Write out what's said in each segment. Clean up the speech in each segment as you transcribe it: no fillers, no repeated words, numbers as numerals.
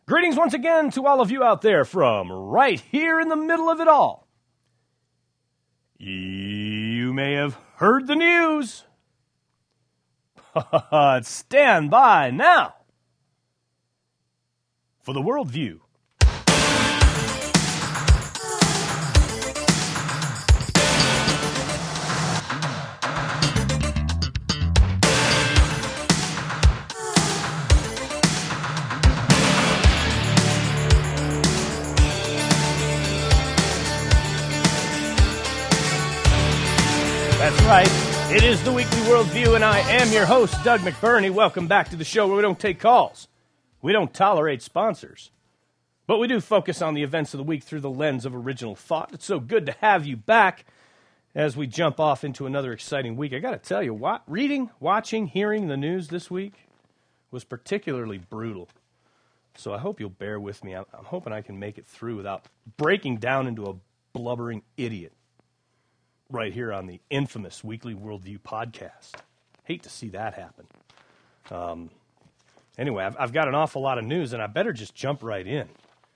Greetings once again to all of you out there from right here in the middle of it all. You may have heard the news. Stand by now for the Worldview. That's right. It is the Weekly Worldview, and I am your host, Doug McBurney. Welcome back to the show where we don't take calls. We don't tolerate sponsors. But we do focus on the events of the week through the lens of original thought. It's so good to have you back as we jump off into another exciting week. I got to tell you, reading, watching, hearing the news this week was particularly brutal. So I hope you'll bear with me. I'm hoping I can make it through without breaking down into a blubbering idiot right here on the infamous Weekly Worldview podcast. Hate to see that happen. Anyway, I've got an awful lot of news, and I better just jump right in,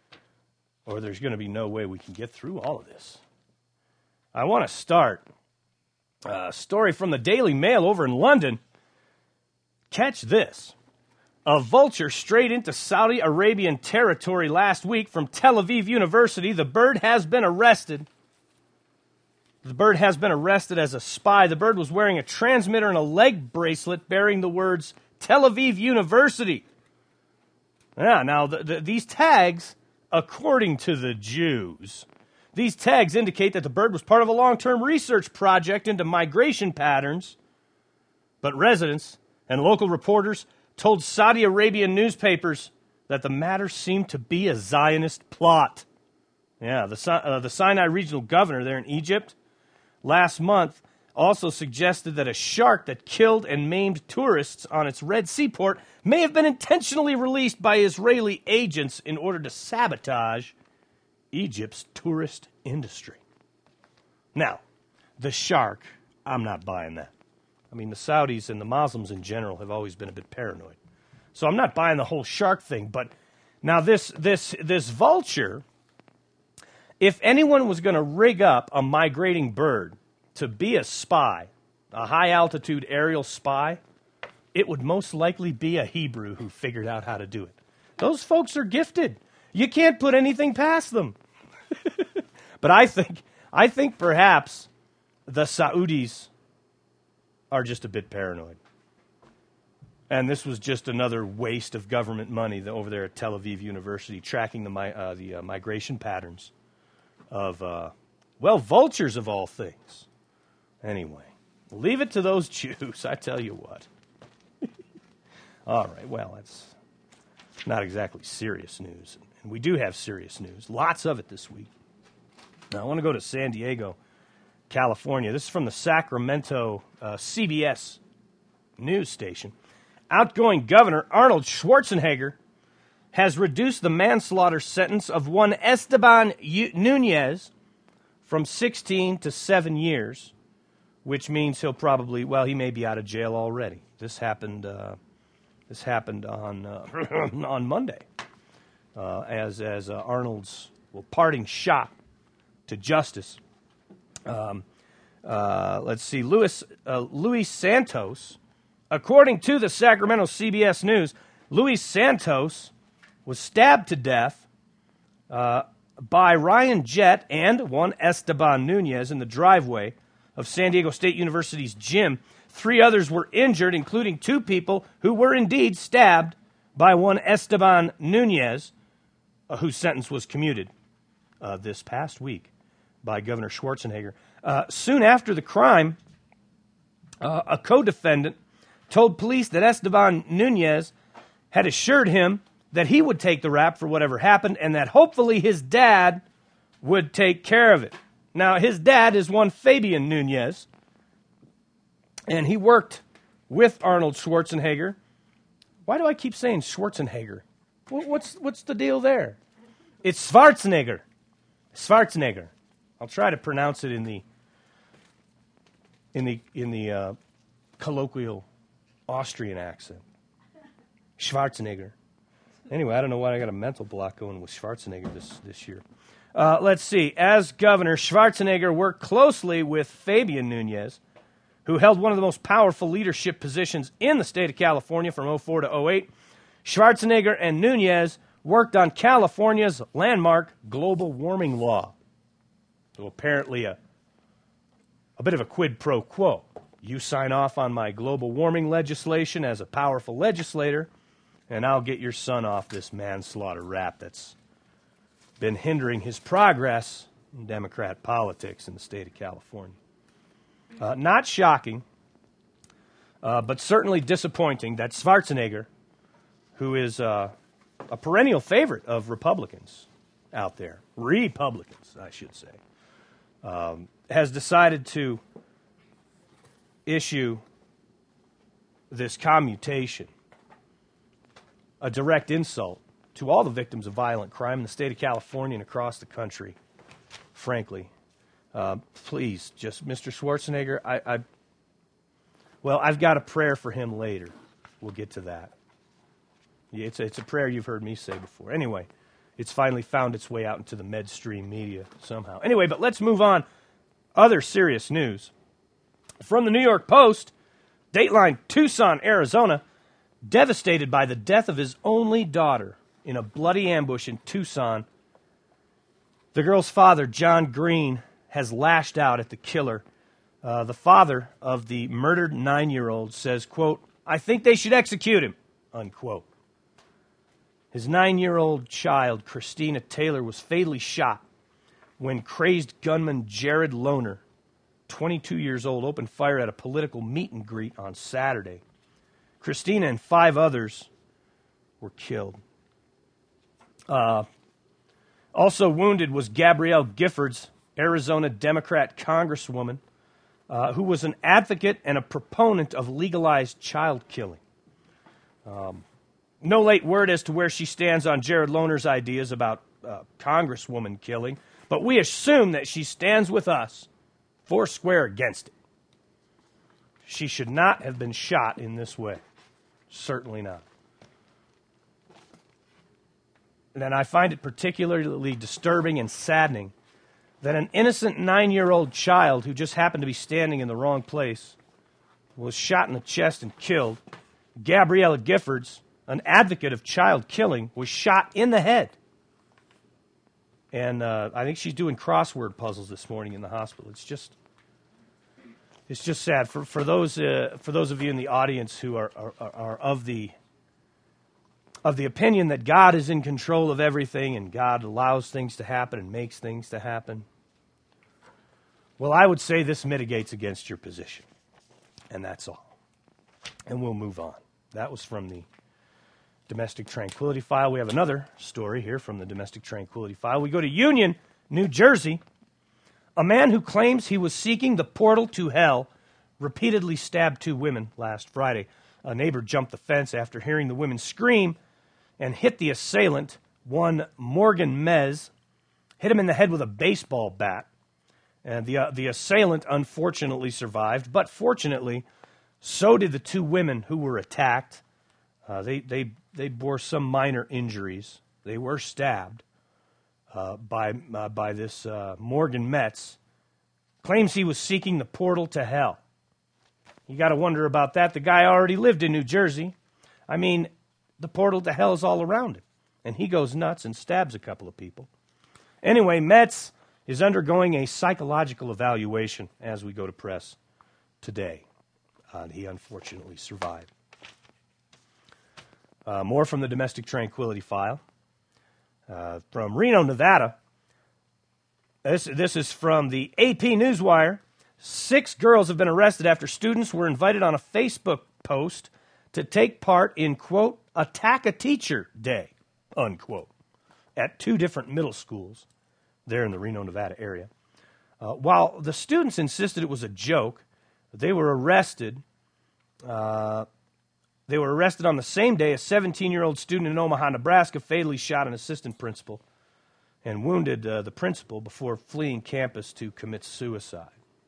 or there's going to be no way we can get through all of this. I want to start a story from the Daily Mail over in London. Catch this. A vulture strayed into Saudi Arabian territory last week from Tel Aviv University. The bird has been arrested. The bird has been arrested as a spy. The bird was wearing a transmitter and a leg bracelet bearing the words Tel Aviv University. Yeah, now, these tags, according to the Jews, these tags indicate that the bird was part of a long-term research project into migration patterns. But residents and local reporters told Saudi Arabian newspapers that the matter seemed to be a Zionist plot. Yeah, the Sinai regional governor there in Egypt last month also suggested that a shark that killed and maimed tourists on its Red Sea port may have been intentionally released by Israeli agents in order to sabotage Egypt's tourist industry. Now, the shark, I'm not buying that. I mean, the Saudis and the Muslims in general have always been a bit paranoid. So I'm not buying the whole shark thing, but now this vulture, if anyone was going to rig up a migrating bird to be a spy, a high-altitude aerial spy, it would most likely be a Hebrew who figured out how to do it. Those folks are gifted. You can't put anything past them. But I think perhaps the Saudis are just a bit paranoid. And this was just another waste of government money over there at Tel Aviv University, tracking the migration patterns of, vultures of all things. Anyway, leave it to those Jews, I tell you what. All right, well, that's not exactly serious news. And we do have serious news, lots of it this week. Now, I want to go to San Diego, California. This is from the Sacramento CBS news station. Outgoing Governor Arnold Schwarzenegger has reduced the manslaughter sentence of one Esteban Nunez from 16 to 7 years, which means he'll probably, he may be out of jail already. This happened on on Monday as Arnold's parting shot to justice. Let's see, Luis Santos, according to the Sacramento CBS News, Luis Santos was stabbed to death by Ryan Jett and one Esteban Nunez in the driveway of San Diego State University's gym. 3 others were injured, including 2 people who were indeed stabbed by one Esteban Nunez, whose sentence was commuted this past week by Governor Schwarzenegger. Soon after the crime, a co-defendant told police that Esteban Nunez had assured him that he would take the rap for whatever happened and that hopefully his dad would take care of it. Now, his dad is one Fabian Nunez, and he worked with Arnold Schwarzenegger. Why do I keep saying Schwarzenegger? What's the deal there? It's Schwarzenegger. Schwarzenegger. I'll try to pronounce it in the colloquial Austrian accent. Schwarzenegger. Anyway, I don't know why I got a mental block going with Schwarzenegger this year. Let's see. As governor, Schwarzenegger worked closely with Fabian Nunez, who held one of the most powerful leadership positions in the state of California from 2004 to 2008. Schwarzenegger and Nunez worked on California's landmark global warming law. So apparently a bit of a quid pro quo. You sign off on my global warming legislation as a powerful legislator, and I'll get your son off this manslaughter rap that's been hindering his progress in Democrat politics in the state of California. Not shocking, but certainly disappointing that Schwarzenegger, who is a perennial favorite of Republicans out there, Republicans, I should say, has decided to issue this commutation, a direct insult to all the victims of violent crime in the state of California and across the country, frankly. Please, just Mr. Schwarzenegger, I've got a prayer for him later. We'll get to that. Yeah, it's a prayer you've heard me say before. Anyway, it's finally found its way out into the mainstream media somehow. Anyway, but let's move on. Other serious news. From the New York Post, Dateline, Tucson, Arizona, devastated by the death of his only daughter in a bloody ambush in Tucson. The girl's father, John Green, has lashed out at the killer. The father of the murdered 9-year-old says, quote, "I think they should execute him," unquote. His 9-year-old child, Christina Taylor, was fatally shot when crazed gunman Jared Lohner, 22 years old, opened fire at a political meet and greet on Saturday. Christina and 5 others were killed. Also wounded was Gabrielle Giffords, Arizona Democrat congresswoman, who was an advocate and a proponent of legalized child killing. No late word as to where she stands on Jared Lohner's ideas about congresswoman killing, but we assume that she stands with us foursquare against it. She should not have been shot in this way. Certainly not. And I find it particularly disturbing and saddening that an innocent 9-year-old child who just happened to be standing in the wrong place was shot in the chest and killed. Gabriella Giffords, an advocate of child killing, was shot in the head. And I think she's doing crossword puzzles this morning in the hospital. It's just sad for those of you in the audience who are of the opinion that God is in control of everything and God allows things to happen and makes things to happen. Well, I would say this mitigates against your position, and that's all. And we'll move on. That was from the Domestic Tranquility File. We have another story here from the Domestic Tranquility File. We go to Union, New Jersey. A man who claims he was seeking the portal to hell repeatedly stabbed 2 women last Friday. A neighbor jumped the fence after hearing the women scream and hit the assailant, one Morgan Mez, hit him in the head with a baseball bat. And the assailant unfortunately survived, but fortunately, so did the 2 women who were attacked. They bore some minor injuries. They were stabbed by this Morgan Metz. Claims he was seeking the portal to hell. You got to wonder about that. The guy already lived in New Jersey. I mean, the portal to hell is all around him. And he goes nuts and stabs a couple of people. Anyway, Metz is undergoing a psychological evaluation as we go to press today. He unfortunately survived. More from the Domestic Tranquility File. From Reno, Nevada. This is from the AP Newswire. 6 girls have been arrested after students were invited on a Facebook post to take part in, quote, Attack a Teacher Day, unquote, at 2 different middle schools there in the Reno, Nevada area. While the students insisted it was a joke, they were arrested. They were arrested on the same day. A 17-year-old student in Omaha, Nebraska, fatally shot an assistant principal and wounded the principal before fleeing campus to commit suicide.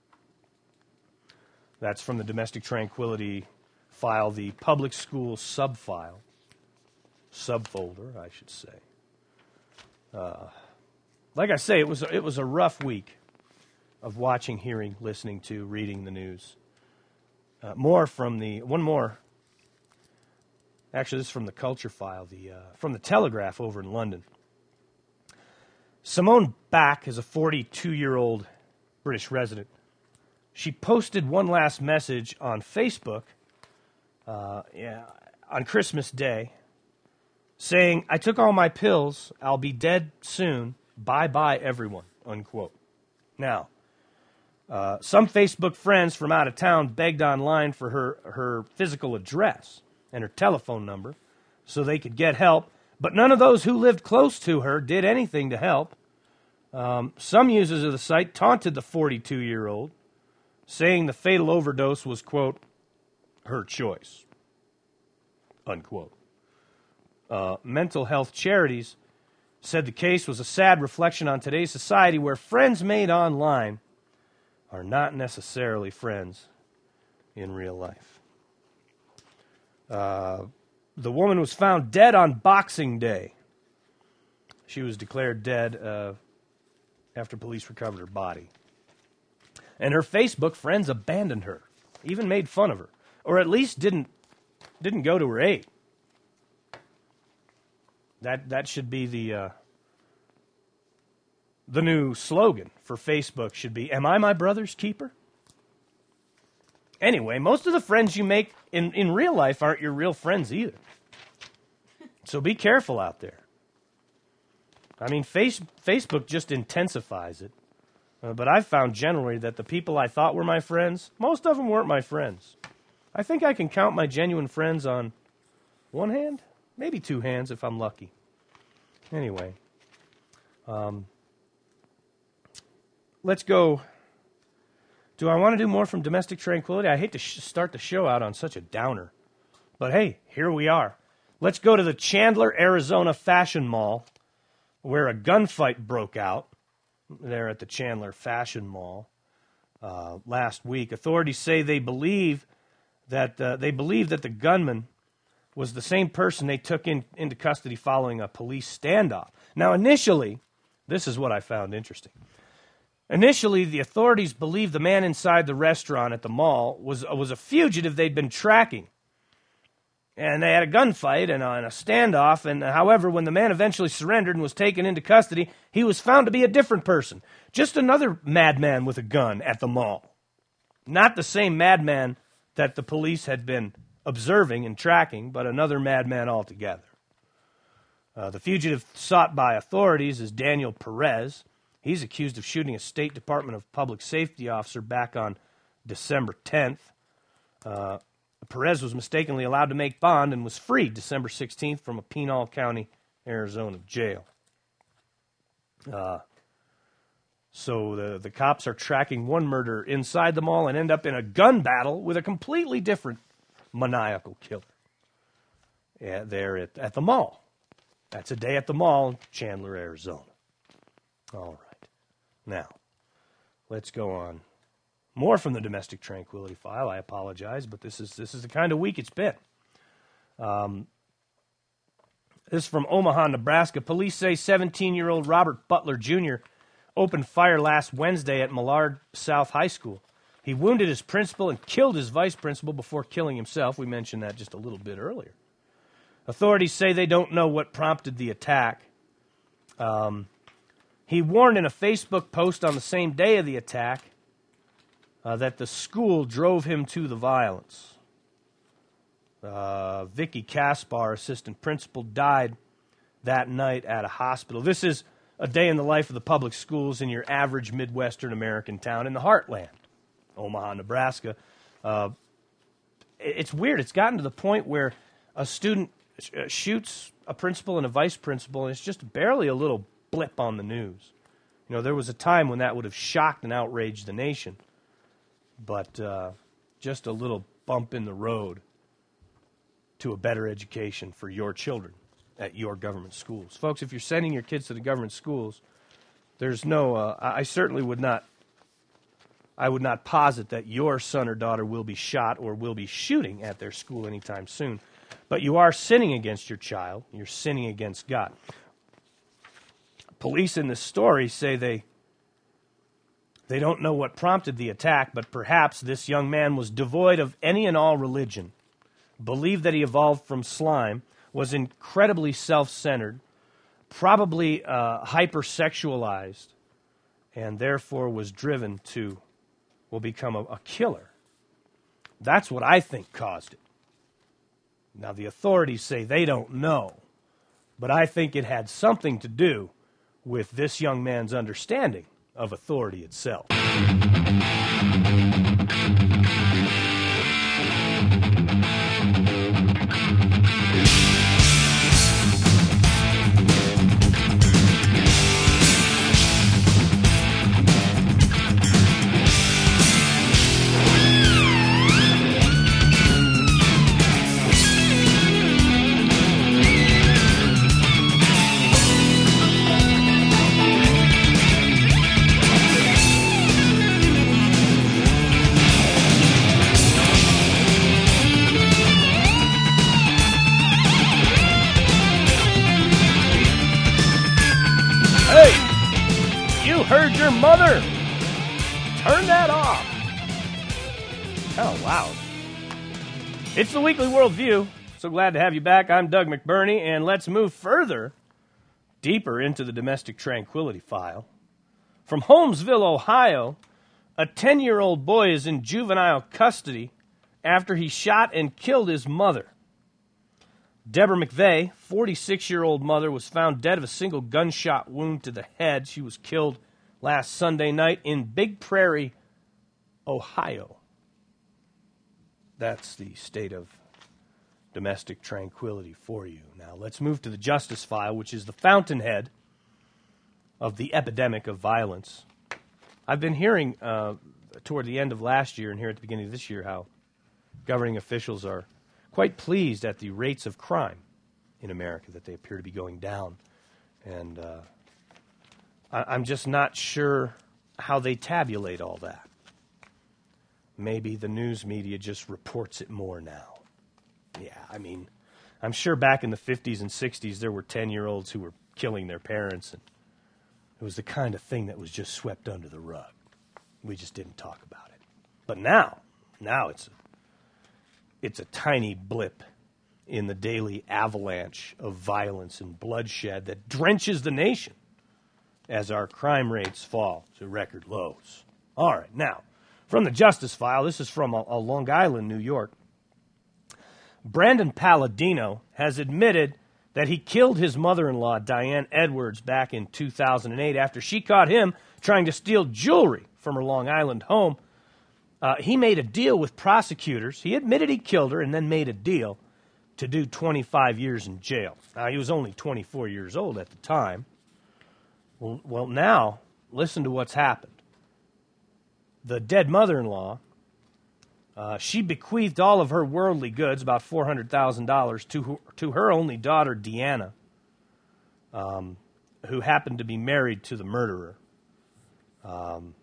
That's from the Domestic Tranquility File, the public school sub-file. subfolder, I should say. Like I say, it was a rough week of watching, hearing, listening to, reading the news. One more. Actually, this is from the Culture File, from the Telegraph over in London. Simone Back is a 42-year-old British resident. She posted one last message on Facebook on Christmas Day saying, "I took all my pills. I'll be dead soon. Bye-bye, everyone," unquote. Now, some Facebook friends from out of town begged online for her physical address and her telephone number so they could get help, but none of those who lived close to her did anything to help. Some users of the site taunted the 42-year-old, saying the fatal overdose was, quote, her choice, unquote. Mental health charities said the case was a sad reflection on today's society where friends made online are not necessarily friends in real life. The woman was found dead on Boxing Day. She was declared dead after police recovered her body. And her Facebook friends abandoned her, even made fun of her, or at least didn't go to her aid. That should be the new slogan for Facebook should be, "Am I my brother's keeper?" Anyway, most of the friends you make in real life aren't your real friends either. So be careful out there. I mean, Facebook just intensifies it. But I've found generally that the people I thought were my friends, most of them weren't my friends. I think I can count my genuine friends on one hand, maybe two hands if I'm lucky. Anyway, let's go. Do I want to do more from Domestic Tranquility? I hate to start the show out on such a downer. But hey, here we are. Let's go to the Chandler, Arizona Fashion Mall, where a gunfight broke out there at the Chandler Fashion Mall last week. Authorities say they believe that the gunman was the same person they took into custody following a police standoff. Now, initially, this is what I found interesting. Initially, the authorities believed the man inside the restaurant at the mall was a fugitive they'd been tracking. And they had a gunfight and a standoff, and however, when the man eventually surrendered and was taken into custody, he was found to be a different person. Just another madman with a gun at the mall. Not the same madman that the police had been observing and tracking, but another madman altogether. The fugitive sought by authorities is Daniel Perez. He's accused of shooting a State Department of Public Safety officer back on December 10th. Perez was mistakenly allowed to make bond and was freed December 16th from a Pinal County, Arizona jail. So the cops are tracking one murder inside the mall and end up in a gun battle with a completely different maniacal killer there at the mall. That's a day at the mall in Chandler, Arizona. All right. Now, let's go on. More from the Domestic Tranquility File. I apologize, but this is the kind of week it's been. This is from Omaha, Nebraska. Police say 17-year-old Robert Butler Jr. opened fire last Wednesday at Millard South High School. He wounded his principal and killed his vice principal before killing himself. We mentioned that just a little bit earlier. Authorities say they don't know what prompted the attack. He warned in a Facebook post on the same day of the attack that the school drove him to the violence. Vicky Kaspar, assistant principal, died that night at a hospital. This is a day in the life of the public schools in your average Midwestern American town in the heartland, Omaha, Nebraska. It's weird. It's gotten to the point where a student shoots a principal and a vice principal, and it's just barely a little blip on the news. You know, there was a time when that would have shocked and outraged the nation, but just a little bump in the road to a better education for your children at your government schools. Folks, if you're sending your kids to the government schools, there's no, I certainly would not posit that your son or daughter will be shot or will be shooting at their school anytime soon. But you are sinning against your child. You're sinning against God. Police in this story say they don't know what prompted the attack, but perhaps this young man was devoid of any and all religion, believed that he evolved from slime, was incredibly self-centered, probably hypersexualized, and therefore was driven to, become a killer. That's what I think caused it. Now, the authorities say they don't know, but I think it had something to do with this young man's understanding of authority itself. Heard your mother. Turn that off. Kind of loud. It's the Weekly Worldview. So glad to have you back. I'm Doug McBurney, and let's move further, deeper into the domestic tranquility file. From Holmesville, Ohio, a 10-year-old boy is in juvenile custody after he shot and killed his mother. Deborah McVeigh, 46-year-old mother, was found dead of a single gunshot wound to the head. She was killed last Sunday night in Big Prairie, Ohio. That's the state of domestic tranquility for you. Now, let's move to the Justice File, which is the fountainhead of the epidemic of violence. I've been hearing toward the end of last year and here at the beginning of this year how governing officials are quite pleased at the rates of crime in America, that they appear to be going down. And I'm just not sure how they tabulate all that. Maybe the news media just reports it more now. Yeah, I mean, I'm sure back in the 50s and 60s there were 10-year-olds who were killing their parents, and it was the kind of thing that was just swept under the rug. We just didn't talk about it. But now it's a tiny blip in the daily avalanche of violence and bloodshed that drenches the nation as our crime rates fall to record lows. All right, now, from the Justice File, this is from Long Island, New York. Brandon Palladino has admitted that he killed his mother-in-law, Diane Edwards, back in 2008 after she caught him trying to steal jewelry from her Long Island home. He made a deal with prosecutors. He admitted he killed her and then made a deal to do 25 years in jail. Now, he was only 24 years old at the time. Well, now, listen to what's happened. The dead mother-in-law, she bequeathed all of her worldly goods, about $400,000, to her only daughter, Deanna, who happened to be married to the murderer. Well,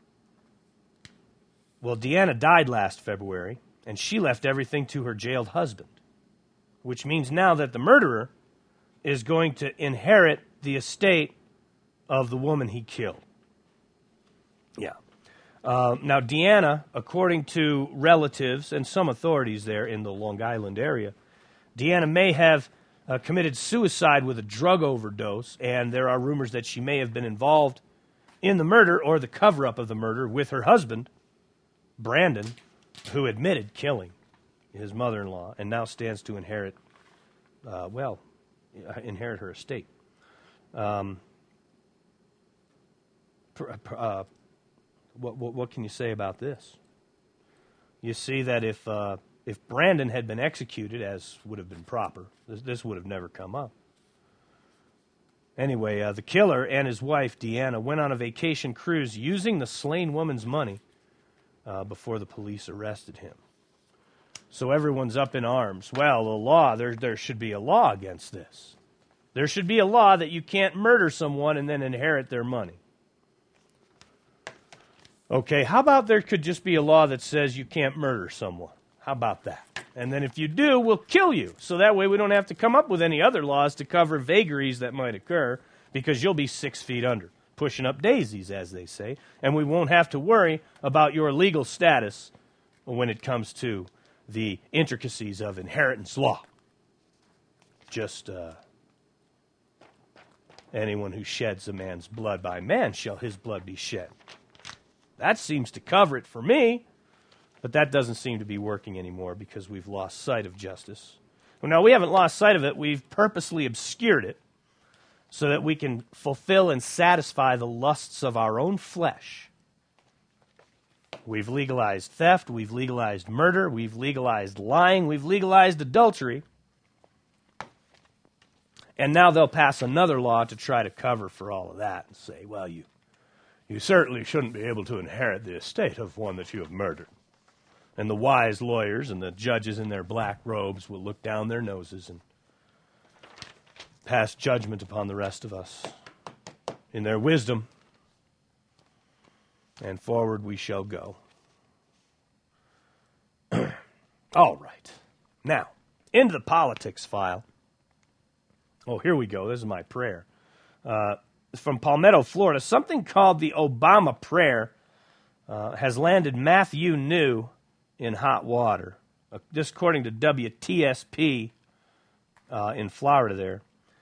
Deanna died last February, and she left everything to her jailed husband, which means now that the murderer is going to inherit the estate of the woman he killed. Yeah. Now, Deanna, according to relatives and some authorities there in the Long Island area, Deanna may have committed suicide with a drug overdose, and there are rumors that she may have been involved in the murder or the cover-up of the murder with her husband, Brandon, who admitted killing his mother-in-law and now stands to inherit her estate. What can you say about this? You see that if Brandon had been executed, as would have been proper, this would have never come up. Anyway, the killer and his wife, Deanna, went on a vacation cruise using the slain woman's money before the police arrested him. So everyone's up in arms. Well, the law, there should be a law against this. There should be a law that you can't murder someone and then inherit their money. Okay, how about there could just be a law that says you can't murder someone? How about that? And then if you do, we'll kill you. So that way we don't have to come up with any other laws to cover vagaries that might occur, because you'll be 6 feet under, pushing up daisies, as they say, and we won't have to worry about your legal status when it comes to the intricacies of inheritance law. Just anyone who sheds a man's blood, by man shall his blood be shed. That seems to cover it for me, but that doesn't seem to be working anymore because we've lost sight of justice. Well, now, we haven't lost sight of it. We've purposely obscured it so that we can fulfill and satisfy the lusts of our own flesh. We've legalized theft, we've legalized murder, we've legalized lying, we've legalized adultery. And now they'll pass another law to try to cover for all of that and say, well, you certainly shouldn't be able to inherit the estate of one that you have murdered. And the wise lawyers and the judges in their black robes will look down their noses and pass judgment upon the rest of us in their wisdom. And forward we shall go. All right. Now, into the politics file. Oh, here we go. This is my prayer. It's from Palmetto, Florida. Something called the Obama prayer has landed Matthew New in hot water. This according to WTSP in Florida there.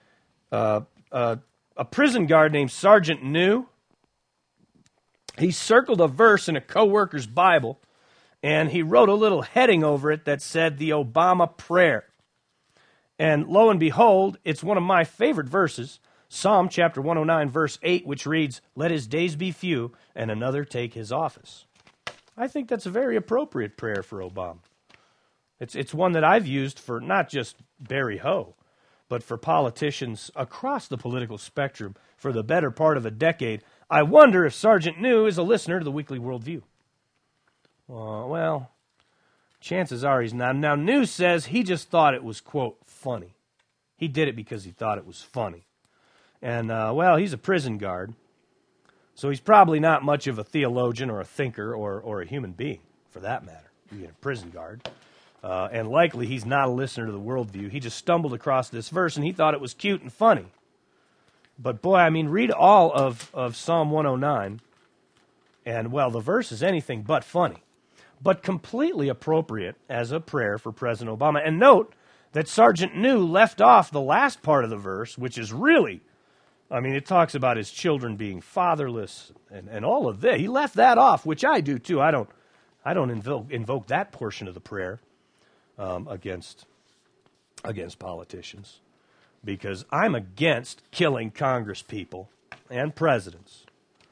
A prison guard named Sergeant New, he circled a verse in a co-worker's Bible, and he wrote a little heading over it that said the Obama prayer. And lo and behold, it's one of my favorite verses, Psalm chapter 109, verse 8, which reads, "Let his days be few, and another take his office." I think that's a very appropriate prayer for Obama. It's one that I've used for not just Barry Ho, but for politicians across the political spectrum for the better part of a decade. I wonder if Sergeant New is a listener to the Weekly Worldview. Well, chances are he's not. Now, New says he just thought it was, quote, funny. He did it because he thought it was funny. And, well, he's a prison guard, so he's probably not much of a theologian or a thinker or a human being, for that matter, being a prison guard. And likely he's not a listener to the Worldview. He just stumbled across this verse, and he thought it was cute and funny. But, boy, I mean, read all of Psalm 109, and, well, the verse is anything but funny, but completely appropriate as a prayer for President Obama. And note that Sergeant New left off the last part of the verse, which is really, I mean, it talks about his children being fatherless and all of that. He left that off, which I do too. I don't invoke that portion of the prayer against politicians, because I'm against killing Congress people and presidents.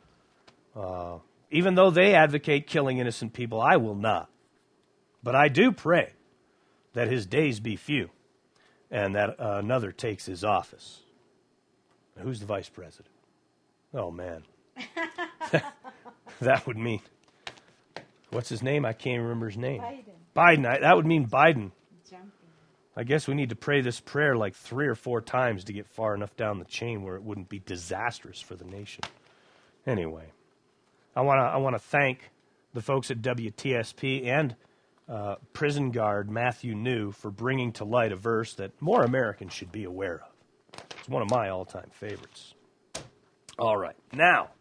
Even though they advocate killing innocent people, I will not. But I do pray that his days be few and that another takes his office. Who's the vice president? Oh, man. That would mean, what's his name? I can't remember his name. Biden. That would mean Biden. Jumping. I guess we need to pray this prayer like 3 or 4 times to get far enough down the chain where it wouldn't be disastrous for the nation. Anyway, I want to thank the folks at WTSP and prison guard Matthew New for bringing to light a verse that more Americans should be aware of. It's one of my all-time favorites. All right, now,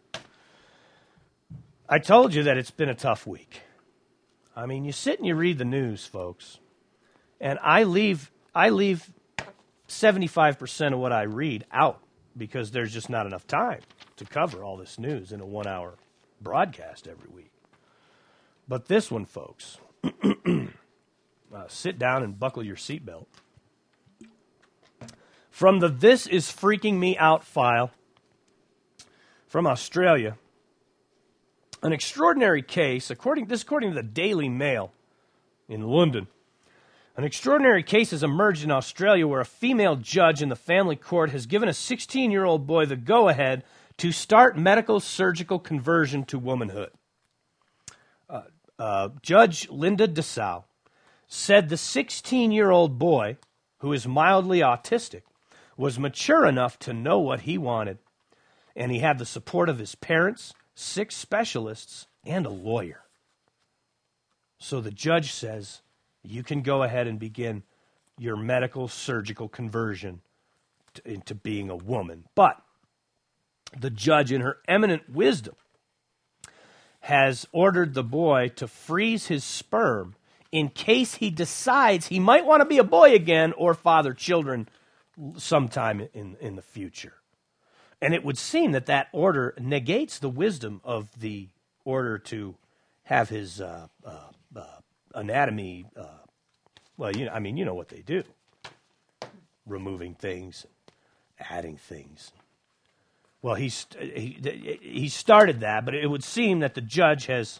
I told you that it's been a tough week. I mean, you sit and you read the news, folks, and I leave 75% of what I read out because there's just not enough time to cover all this news in a 1-hour broadcast every week. But this one, folks, sit down and buckle your seatbelt. From the This Is Freaking Me Out file from Australia, an extraordinary case, according to the Daily Mail in London, an extraordinary case has emerged in Australia where a female judge in the family court has given a 16-year-old boy the go-ahead to start medical surgical conversion to womanhood. Judge Linda Dessau said the 16-year-old boy, who is mildly autistic, was mature enough to know what he wanted, and he had the support of his parents, 6 specialists, and a lawyer. So the judge says you can go ahead and begin your medical surgical conversion into being a woman. But the judge, in her eminent wisdom, has ordered the boy to freeze his sperm in case he decides he might want to be a boy again or father children sometime in the future. And it would seem that that order negates the wisdom of the order to have his anatomy. Well, you know what they do: removing things, adding things. Well, he started that, but it would seem that the judge has.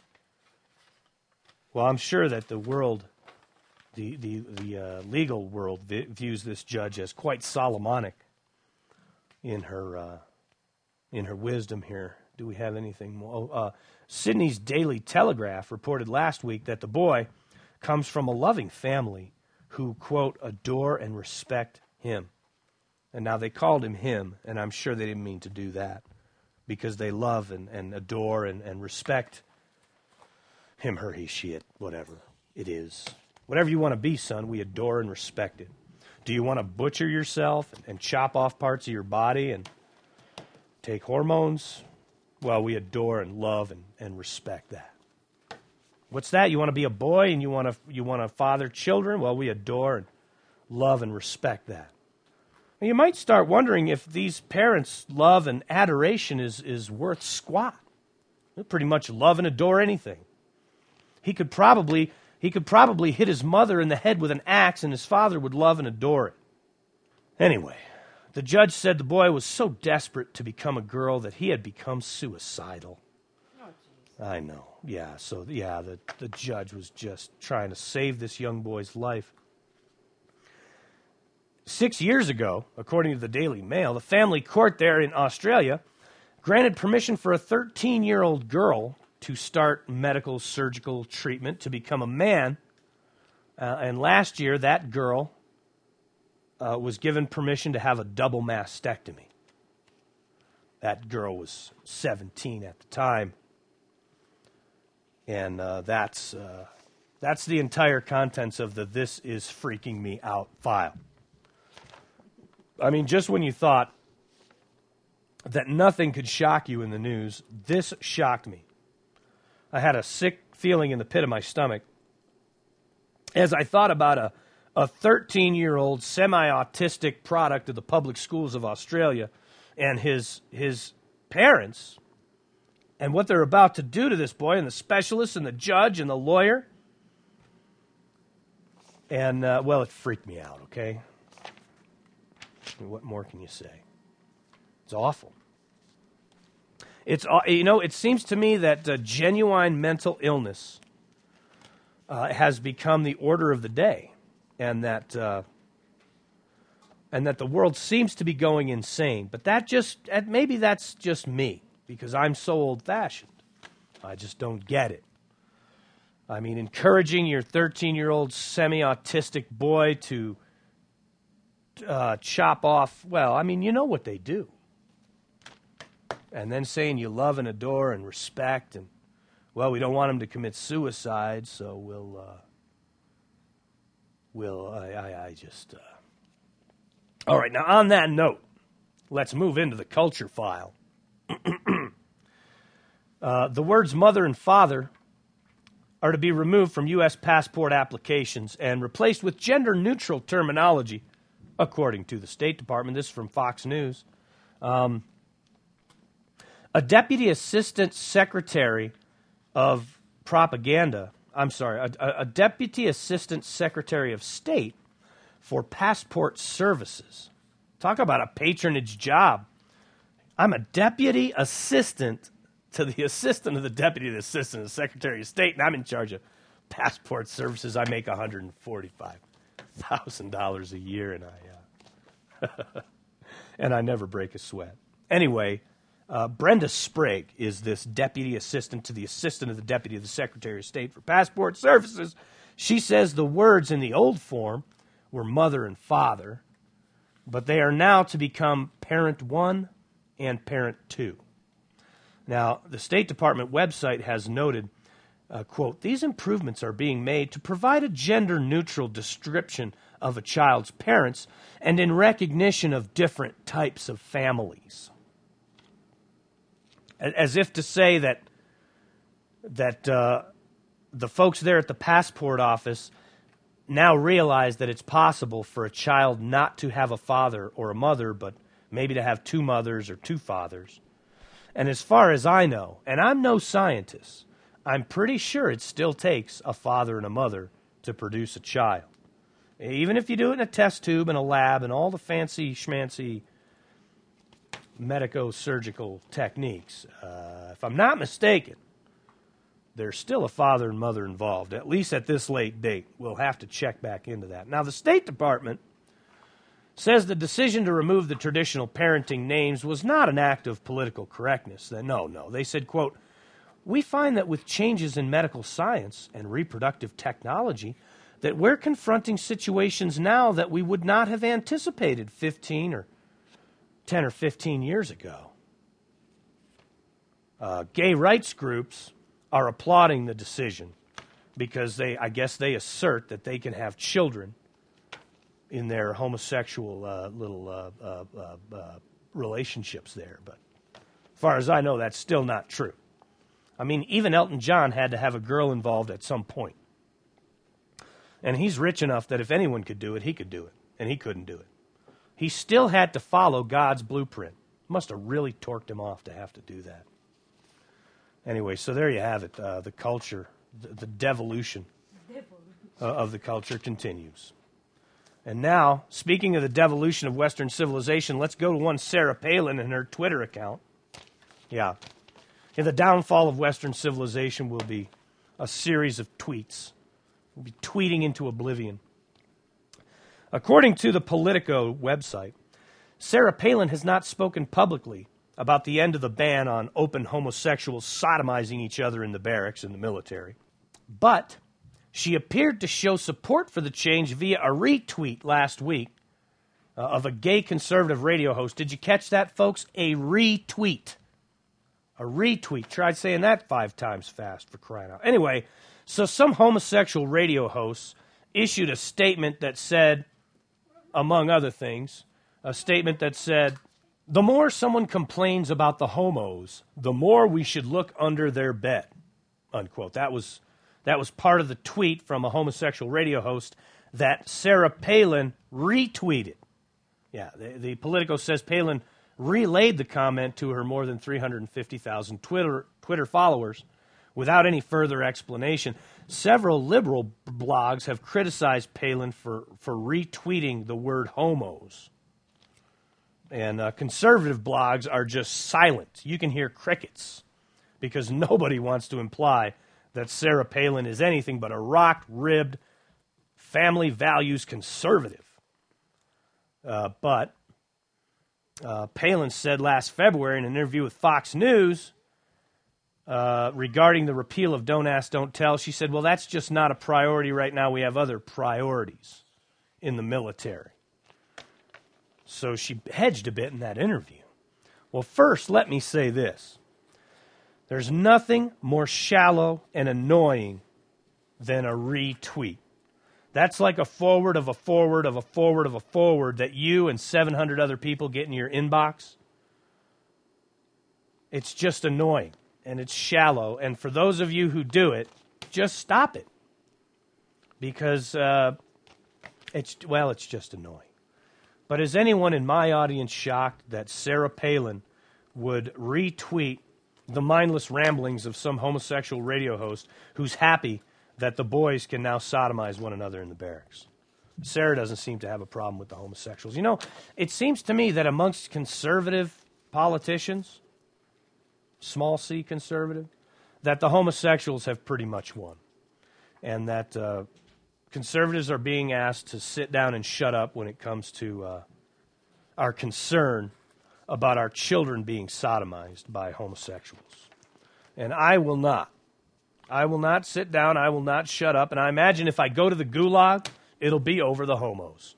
Well, I'm sure that the world, the legal world, views this judge as quite Solomonic in her wisdom here. Do we have anything more? Sydney's Daily Telegraph reported last week that the boy comes from a loving family who, quote, adore and respect him. And now they called him, and I'm sure they didn't mean to do that, because they love and adore and respect him, her, he, she, it, whatever it is. Whatever you want to be, son, we adore and respect it. Do you want to butcher yourself and chop off parts of your body and take hormones? Well, we adore and love and respect that. What's that? You want to be a boy and you want to father children? Well, we adore and love and respect that. And you might start wondering if these parents' love and adoration is worth squat. They pretty much love and adore anything. He could probably hit his mother in the head with an axe, and his father would love and adore it. Anyway, the judge said the boy was so desperate to become a girl that he had become suicidal. Oh, I know. Yeah, so the judge was just trying to save this young boy's life. 6 years ago, according to the Daily Mail, the family court there in Australia granted permission for a 13-year-old girl to start medical surgical treatment to become a man. And last year, that girl was given permission to have a double mastectomy. That girl was 17 at the time. And that's the entire contents of the This Is Freaking Me Out file. I mean, just when you thought that nothing could shock you in the news, this shocked me. I had a sick feeling in the pit of my stomach as I thought about a 13-year-old semi-autistic product of the public schools of Australia and his parents and what they're about to do to this boy, and the specialist and the judge and the lawyer. And, well, it freaked me out, okay? What more can you say? It's awful. It seems to me that genuine mental illness has become the order of the day, and that the world seems to be going insane. But maybe that's just me, because I'm so old-fashioned. I just don't get it. I mean, encouraging your 13-year-old semi-autistic boy to chop off, well, I mean, you know what they do. And then saying you love and adore and respect, and, well, we don't want him to commit suicide, so All right, now on that note, let's move into the culture file. The words mother and father are to be removed from U.S. passport applications and replaced with gender-neutral terminology, according to the State Department. This is from Fox News. A deputy assistant secretary of propaganda, a deputy assistant secretary of state for passport services. Talk about a patronage job. I'm a deputy assistant to the assistant of the deputy assistant of the secretary of state, and I'm in charge of passport services. I make $145,000 a year, and I never break a sweat. Anyway, Brenda Sprague is this deputy assistant to the assistant of the deputy of the secretary of state for passport services. She says the words in the old form were mother and father, but they are now to become parent one and parent two. Now, the State Department website has noted quote, "These improvements are being made to provide a gender-neutral description of a child's parents and in recognition of different types of families." As if to say that the folks there at the passport office now realize that it's possible for a child not to have a father or a mother, but maybe to have two mothers or two fathers. And as far as I know, and I'm no scientist, I'm pretty sure it still takes a father and a mother to produce a child. Even if you do it in a test tube in a lab and all the fancy schmancy medico-surgical techniques, if I'm not mistaken, there's still a father and mother involved, at least at this late date. We'll have to check back into that. Now, the State Department says the decision to remove the traditional parenting names was not an act of political correctness. No. They said, quote, "We find that with changes in medical science and reproductive technology, that we're confronting situations now that we would not have anticipated 10 or 15 years ago." Gay rights groups are applauding the decision because I guess they assert that they can have children in their homosexual little relationships there. But as far as I know, that's still not true. I mean, even Elton John had to have a girl involved at some point. And he's rich enough that if anyone could do it, he could do it. And he couldn't do it. He still had to follow God's blueprint. Must have really torqued him off to have to do that. Anyway, so there you have it. The culture, the devolution of the culture continues. And now, speaking of the devolution of Western civilization, let's go to one Sarah Palin and her Twitter account. Yeah. The downfall of Western civilization will be a series of tweets. We'll be tweeting into oblivion. According to the Politico website, Sarah Palin has not spoken publicly about the end of the ban on open homosexuals sodomizing each other in the barracks in the military. But she appeared to show support for the change via a retweet last week of a gay conservative radio host. Did you catch that, folks? A retweet. A retweet. Try saying that 5 times fast, for crying out. Anyway, so some homosexual radio hosts issued a statement that said, among other things, a statement that said, "The more someone complains about the homos, the more we should look under their bed," unquote. That was part of the tweet from a homosexual radio host that Sarah Palin retweeted. Yeah, the Politico says Palin relayed the comment to her more than 350,000 Twitter followers without any further explanation. Several liberal blogs have criticized Palin for retweeting the word homos. And conservative blogs are just silent. You can hear crickets because nobody wants to imply that Sarah Palin is anything but a rock-ribbed, family values conservative. But Palin said last February in an interview with Fox News regarding the repeal of Don't Ask, Don't Tell, she said, well, that's just not a priority right now. We have other priorities in the military. So she hedged a bit in that interview. Well, first, let me say this. There's nothing more shallow and annoying than a retweet. That's like a forward of a forward of a forward of a forward that you and 700 other people get in your inbox. It's just annoying, and it's shallow. And for those of you who do it, just stop it. Because it's just annoying. But is anyone in my audience shocked that Sarah Palin would retweet the mindless ramblings of some homosexual radio host who's happy that the boys can now sodomize one another in the barracks? Sarah doesn't seem to have a problem with the homosexuals. You know, it seems to me that amongst conservative politicians, small c conservative, that the homosexuals have pretty much won. And that conservatives are being asked to sit down and shut up when it comes to our concern about our children being sodomized by homosexuals. And I will not. I will not sit down. I will not shut up. And I imagine if I go to the gulag, it'll be over the homos.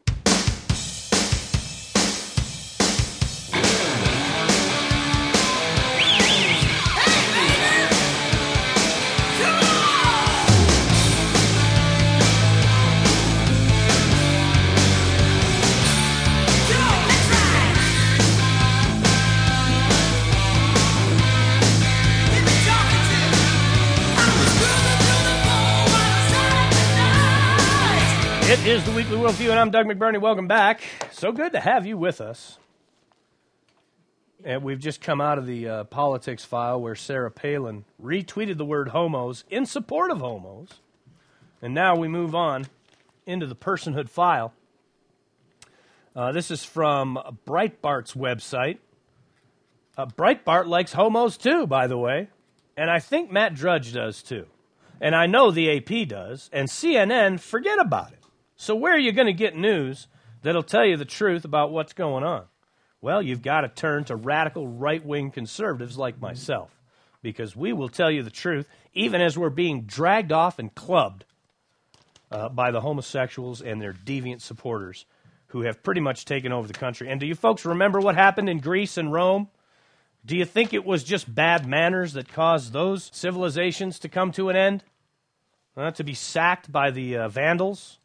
It is the Weekly Worldview, and I'm Doug McBurney. Welcome back. So good to have you with us. And we've just come out of the politics file where Sarah Palin retweeted the word homos in support of homos. And now we move on into the personhood file. This is from Breitbart's website. Breitbart likes homos too, by the way. And I think Matt Drudge does too. And I know the AP does. And CNN, forget about it. So where are you going to get news that'll tell you the truth about what's going on? Well, you've got to turn to radical right-wing conservatives like myself, because we will tell you the truth, even as we're being dragged off and clubbed by the homosexuals and their deviant supporters who have pretty much taken over the country. And do you folks remember what happened in Greece and Rome? Do you think it was just bad manners that caused those civilizations to come to an end? To be sacked by the Vandals?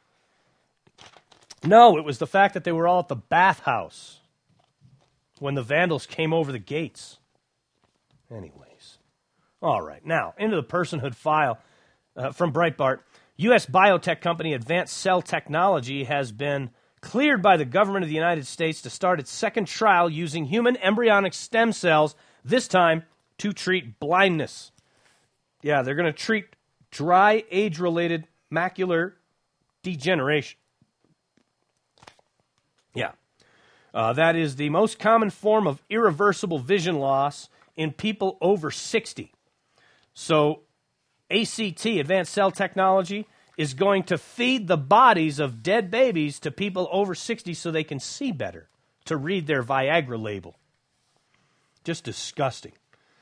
No, it was the fact that they were all at the bathhouse when the Vandals came over the gates. Anyways. All right, now, into the personhood file from Breitbart. U.S. biotech company Advanced Cell Technology has been cleared by the government of the United States to start its second trial using human embryonic stem cells, this time to treat blindness. Yeah, they're going to treat dry, age-related macular degeneration. Yeah. That is the most common form of irreversible vision loss in people over 60. So ACT, Advanced Cell Technology, is going to feed the bodies of dead babies to people over 60 so they can see better, to read their Viagra label. Just disgusting.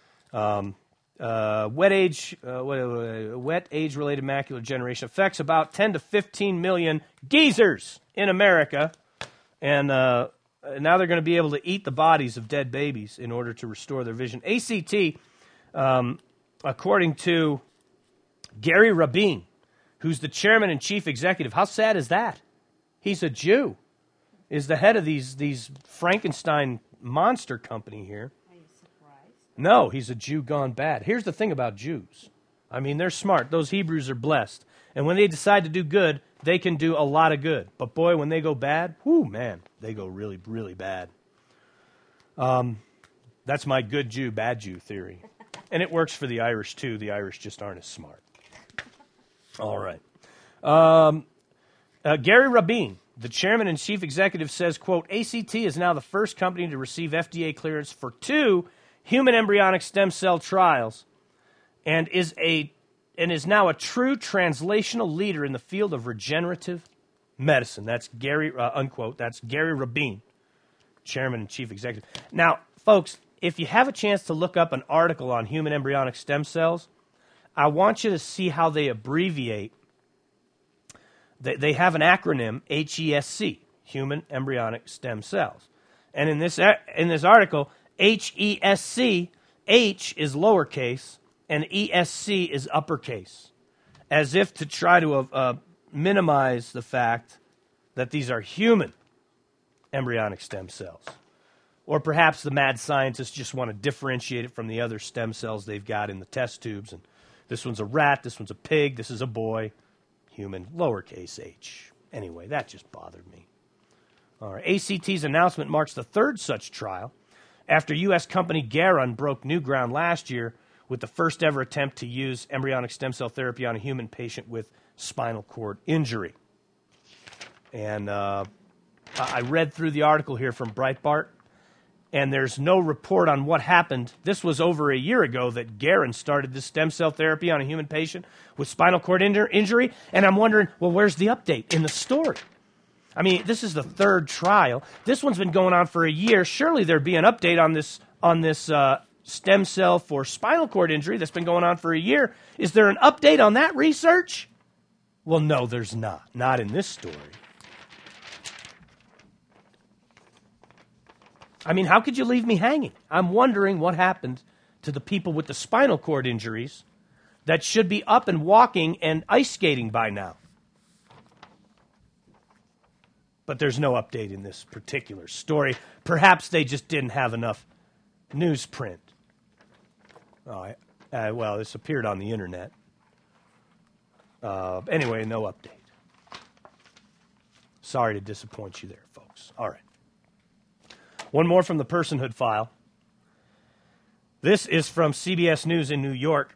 Wet age-related macular degeneration affects about 10 to 15 million geezers in America. And now they're going to be able to eat the bodies of dead babies in order to restore their vision. ACT, according to Gary Rabin, who's the chairman and chief executive, how sad is that? He's a Jew, is the head of these Frankenstein monster company here. Are you surprised? No, he's a Jew gone bad. Here's the thing about Jews. I mean, they're smart. Those Hebrews are blessed. And when they decide to do good, they can do a lot of good. But boy, when they go bad, whoo, man, they go really, really bad. That's my good Jew, bad Jew theory. And it works for the Irish, too. The Irish just aren't as smart. All right. Gary Rabin, the chairman and chief executive, says, quote, ACT is now the first company to receive FDA clearance for 2 human embryonic stem cell trials and is now a true translational leader in the field of regenerative medicine. That's Gary, unquote. That's Gary Rabin, chairman and chief executive. Now, folks, if you have a chance to look up an article on human embryonic stem cells, I want you to see how they abbreviate. They have an acronym, HESC, Human Embryonic Stem Cells. And in this article, HESC, H is lowercase, and ESC is uppercase, as if to try to minimize the fact that these are human embryonic stem cells. Or perhaps the mad scientists just want to differentiate it from the other stem cells they've got in the test tubes. And this one's a rat, this one's a pig, this is a boy, human, lowercase h. Anyway, that just bothered me. All right, ACT's announcement marks the third such trial after U.S. company Geron broke new ground last year with the first ever attempt to use embryonic stem cell therapy on a human patient with spinal cord injury. And I read through the article here from Breitbart, and there's no report on what happened. This was over a year ago that Geron started this stem cell therapy on a human patient with spinal cord injury, and I'm wondering, well, where's the update in the story? I mean, this is the third trial. This one's been going on for a year. Surely there'd be an update on this stem cell for spinal cord injury that's been going on for a year. Is there an update on that research? Well, no, there's not. Not in this story. I mean, how could you leave me hanging? I'm wondering what happened to the people with the spinal cord injuries that should be up and walking and ice skating by now. But there's no update in this particular story. Perhaps they just didn't have enough newsprint. Well, this appeared on the internet. Anyway, no update. Sorry to disappoint you there, folks. All right. One more from the personhood file. This is from CBS News in New York.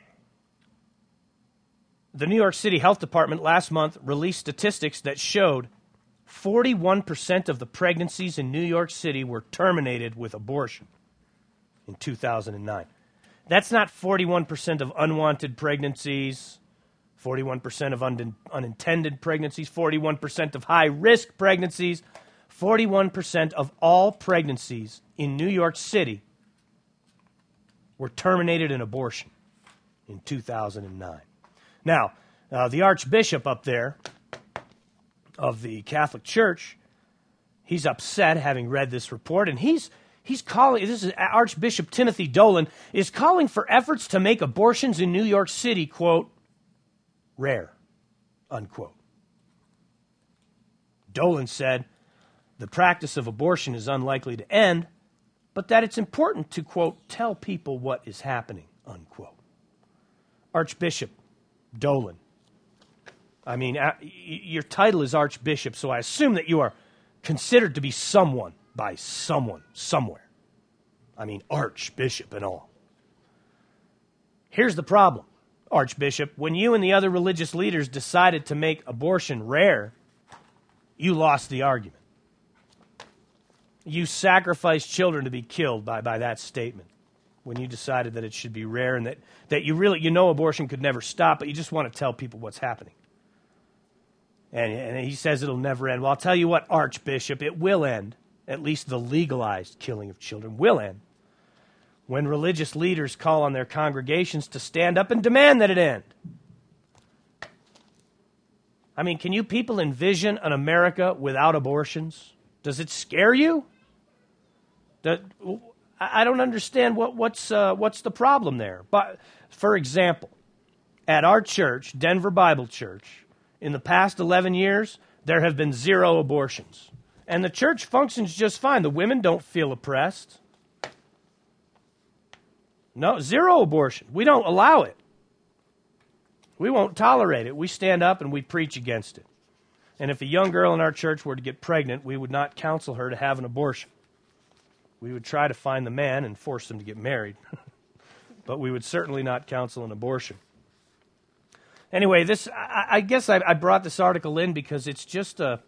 The New York City Health Department last month released statistics that showed 41% of the pregnancies in New York City were terminated with abortion in 2009. That's not 41% of unwanted pregnancies, 41% of unintended pregnancies, 41% of high-risk pregnancies, 41% of all pregnancies in New York City were terminated in abortion in 2009. Now, the Archbishop up there of the Catholic Church, he's upset having read this report, and he's calling, this is Archbishop Timothy Dolan, is calling for efforts to make abortions in New York City, quote, rare, unquote. Dolan said the practice of abortion is unlikely to end, but that it's important to, quote, tell people what is happening, unquote. Archbishop Dolan. I mean, your title is Archbishop, so I assume that you are considered to be someone by someone, somewhere. I mean, Archbishop and all. Here's the problem, Archbishop. When you and the other religious leaders decided to make abortion rare, you lost the argument. You sacrificed children to be killed by that statement when you decided that it should be rare and that you know abortion could never stop, but you just want to tell people what's happening. And he says it'll never end. Well, I'll tell you what, Archbishop, it will end. At least the legalized killing of children will end when religious leaders call on their congregations to stand up and demand that it end. I mean, can you people envision an America without abortions? Does it scare you? I don't understand what's the problem there. But for example, at our church, Denver Bible Church, in the past 11 years, there have been 0 abortions. And the church functions just fine. The women don't feel oppressed. No, 0 abortion. We don't allow it. We won't tolerate it. We stand up and we preach against it. And if a young girl in our church were to get pregnant, we would not counsel her to have an abortion. We would try to find the man and force them to get married. But we would certainly not counsel an abortion. Anyway, I guess I brought this article in because it's just an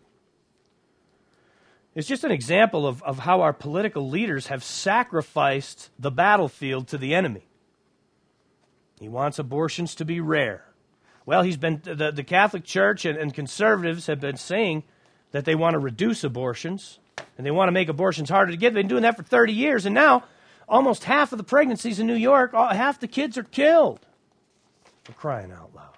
example of how our political leaders have sacrificed the battlefield to the enemy. He wants abortions to be rare. Well, the Catholic Church and conservatives have been saying that they want to reduce abortions and they want to make abortions harder to get. They've been doing that for 30 years, and now almost half of the pregnancies in New York, half the kids are killed. For crying out loud.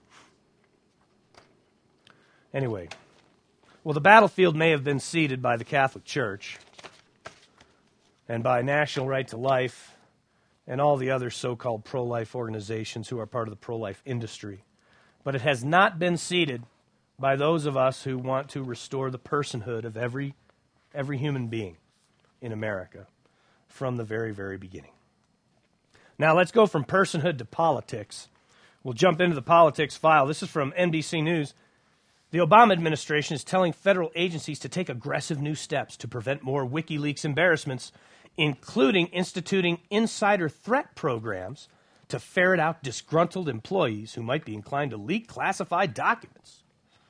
Anyway, well, the battlefield may have been ceded by the Catholic Church and by National Right to Life and all the other so-called pro-life organizations who are part of the pro-life industry. But it has not been ceded by those of us who want to restore the personhood of every human being in America from the very, very beginning. Now, let's go from personhood to politics. We'll jump into the politics file. This is from NBC News. The Obama administration is telling federal agencies to take aggressive new steps to prevent more WikiLeaks embarrassments, including instituting insider threat programs to ferret out disgruntled employees who might be inclined to leak classified documents.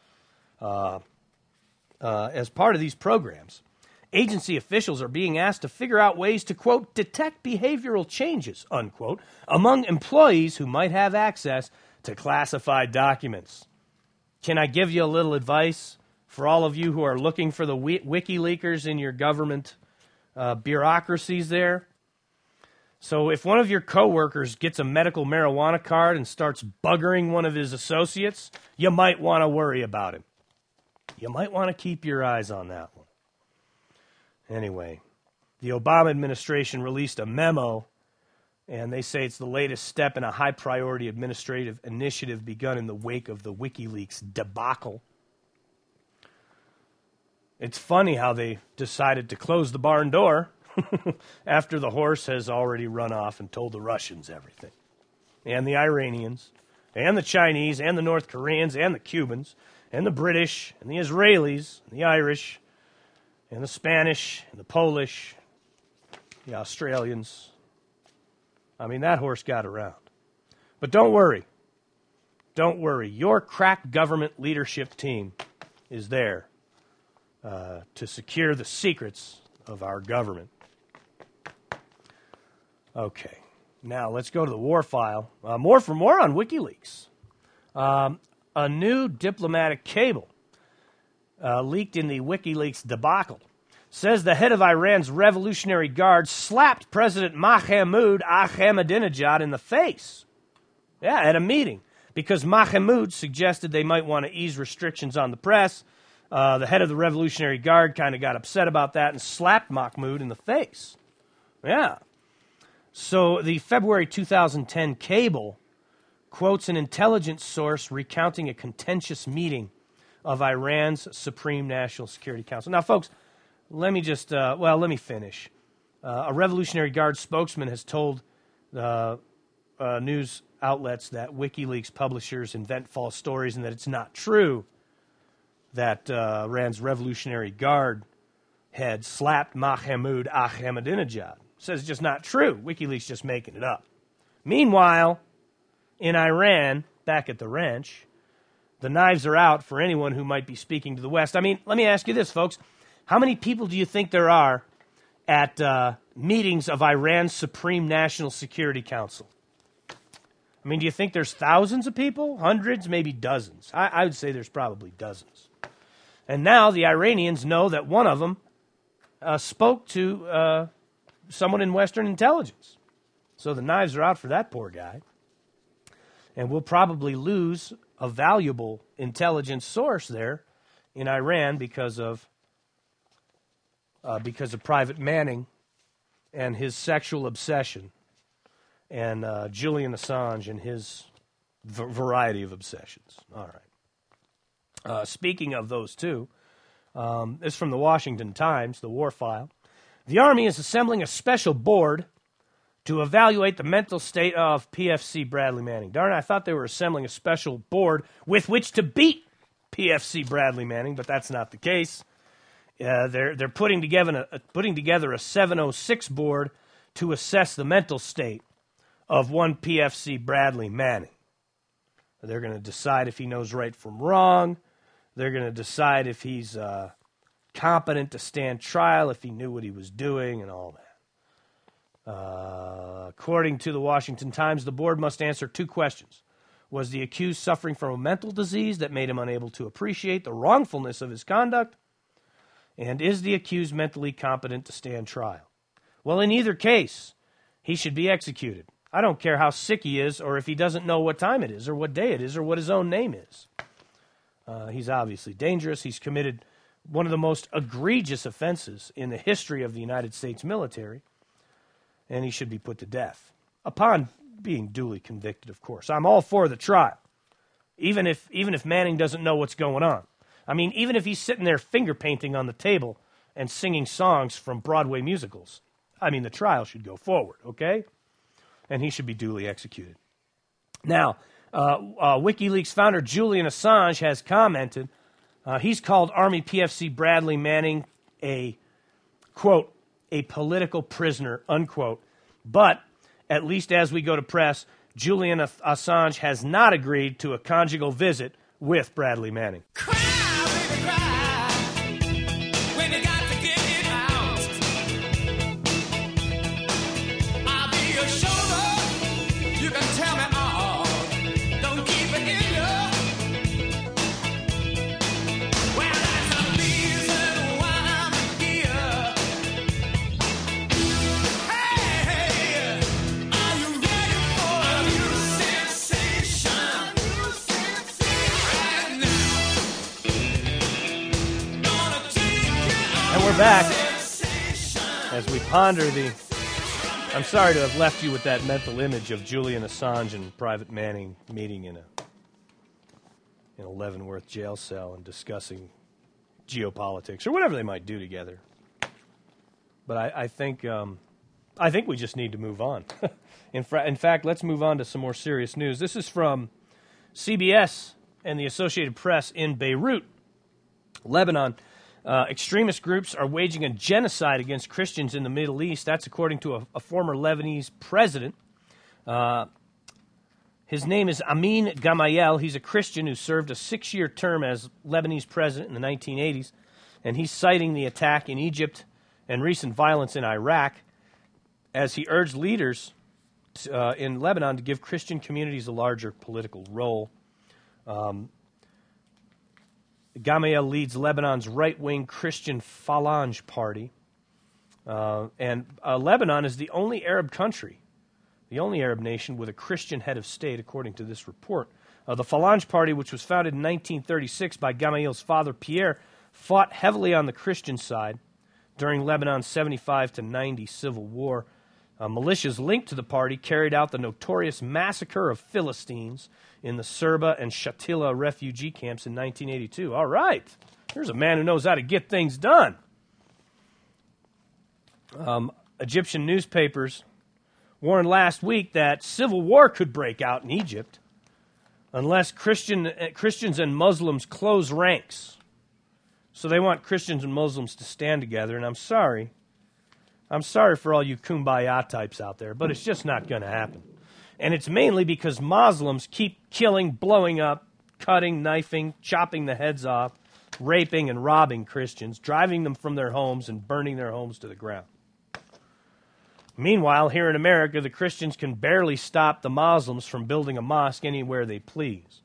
As part of these programs, agency officials are being asked to figure out ways to, quote, detect behavioral changes, unquote, among employees who might have access to classified documents. Can I give you a little advice for all of you who are looking for the WikiLeakers in your government bureaucracies there? So if one of your coworkers gets a medical marijuana card and starts buggering one of his associates, you might want to worry about him. You might want to keep your eyes on that one. Anyway, the Obama administration released a memo, and they say it's the latest step in a high-priority administrative initiative begun in the wake of the WikiLeaks debacle. It's funny how they decided to close the barn door after the horse has already run off and told the Russians everything, and the Iranians, and the Chinese, and the North Koreans, and the Cubans, and the British and the Israelis and the Irish and the Spanish and the Polish, the Australians. I mean, that horse got around. But don't worry. Don't worry. Your crack government leadership team is there to secure the secrets of our government. Okay. Now, let's go to the war file. More on WikiLeaks. A new diplomatic cable leaked in the WikiLeaks debacle says the head of Iran's Revolutionary Guard slapped President Mahmoud Ahmadinejad in the face. Yeah, at a meeting. Because Mahmoud suggested they might want to ease restrictions on the press. The head of the Revolutionary Guard kind of got upset about that and slapped Mahmoud in the face. Yeah. So the February 2010 cable quotes an intelligence source recounting a contentious meeting of Iran's Supreme National Security Council. Now, folks, let me finish. A Revolutionary Guard spokesman has told news outlets that WikiLeaks publishers invent false stories and that it's not true that Iran's Revolutionary Guard had slapped Mahmoud Ahmadinejad. Says it's just not true. WikiLeaks just making it up. Meanwhile, in Iran, back at the ranch, the knives are out for anyone who might be speaking to the West. I mean, let me ask you this, folks. How many people do you think there are at meetings of Iran's Supreme National Security Council? I mean, do you think there's thousands of people? Hundreds? Maybe dozens. I would say there's probably dozens. And now the Iranians know that one of them spoke to someone in Western intelligence. So the knives are out for that poor guy. And we'll probably lose a valuable intelligence source there in Iran because of Private Manning and his sexual obsession, and Julian Assange and his variety of obsessions. All right. Speaking of those two, this is from the Washington Times, the war file. The Army is assembling a special board to evaluate the mental state of PFC Bradley Manning. Darn it, I thought they were assembling a special board with which to beat PFC Bradley Manning, but that's not the case. They're putting together a 706 board to assess the mental state of one PFC Bradley Manning. They're going to decide if he knows right from wrong. They're going to decide if he's competent to stand trial, if he knew what he was doing, and all that. According to the Washington Times, the board must answer two questions. Was the accused suffering from a mental disease that made him unable to appreciate the wrongfulness of his conduct? And is the accused mentally competent to stand trial? Well, in either case, he should be executed. I don't care how sick he is or if he doesn't know what time it is or what day it is or what his own name is. He's obviously dangerous. He's committed one of the most egregious offenses in the history of the United States military, and he should be put to death, upon being duly convicted, of course. I'm all for the trial, even if Manning doesn't know what's going on. I mean, even if he's sitting there finger painting on the table and singing songs from Broadway musicals, I mean, the trial should go forward, okay? And he should be duly executed. Now, WikiLeaks founder Julian Assange has commented. He's called Army PFC Bradley Manning a, quote, a political prisoner, unquote. But, at least as we go to press, Julian Assange has not agreed to a conjugal visit with Bradley Manning. Back as we ponder I'm sorry to have left you with that mental image of Julian Assange and Private Manning meeting in a Leavenworth jail cell and discussing geopolitics or whatever they might do together. But I think we just need to move on. In fact, let's move on to some more serious news. This is from CBS and the Associated Press in Beirut, Lebanon. Extremist groups are waging a genocide against Christians in the Middle East. That's according to a former Lebanese president. His name is Amin Gamayel. He's a Christian who served a 6-year term as Lebanese president in the 1980s, and he's citing the attack in Egypt and recent violence in Iraq as he urged leaders in Lebanon to give Christian communities a larger political role. Gamayel leads Lebanon's right-wing Christian Falange Party. And Lebanon is the only Arab country, the only Arab nation with a Christian head of state, according to this report. The Falange Party, which was founded in 1936 by Gamayel's father, Pierre, fought heavily on the Christian side during Lebanon's 75 to 90 civil war. Militias linked to the party carried out the notorious massacre of Philistines in the Serba and Shatila refugee camps in 1982. All right. Here's a man who knows how to get things done. Egyptian newspapers warned last week that civil war could break out in Egypt unless Christians and Muslims close ranks. So they want Christians and Muslims to stand together, and I'm sorry for all you kumbaya types out there, but it's just not going to happen. And it's mainly because Muslims keep killing, blowing up, cutting, knifing, chopping the heads off, raping and robbing Christians, driving them from their homes and burning their homes to the ground. Meanwhile, here in America, the Christians can barely stop the Muslims from building a mosque anywhere they please.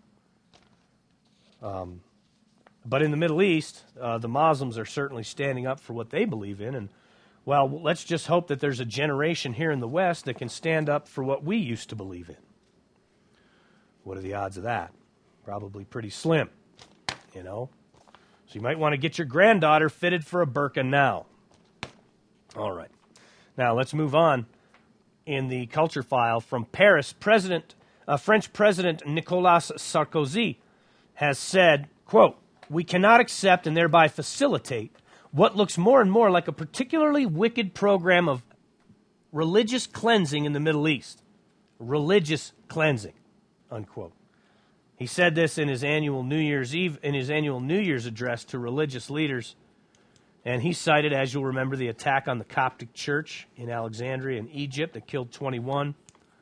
But in the Middle East, the Muslims are certainly standing up for what they believe in, and well, let's just hope that there's a generation here in the West that can stand up for what we used to believe in. What are the odds of that? Probably pretty slim, you know. So you might want to get your granddaughter fitted for a burqa now. All right. Now let's move on in the culture file from Paris. French President Nicolas Sarkozy has said, quote, "We cannot accept and thereby facilitate what looks more and more like a particularly wicked program of religious cleansing in the Middle East." Religious cleansing, unquote. He said this in his annual New Year's address to religious leaders, and he cited, as you'll remember, the attack on the Coptic Church in Alexandria in Egypt that killed 21,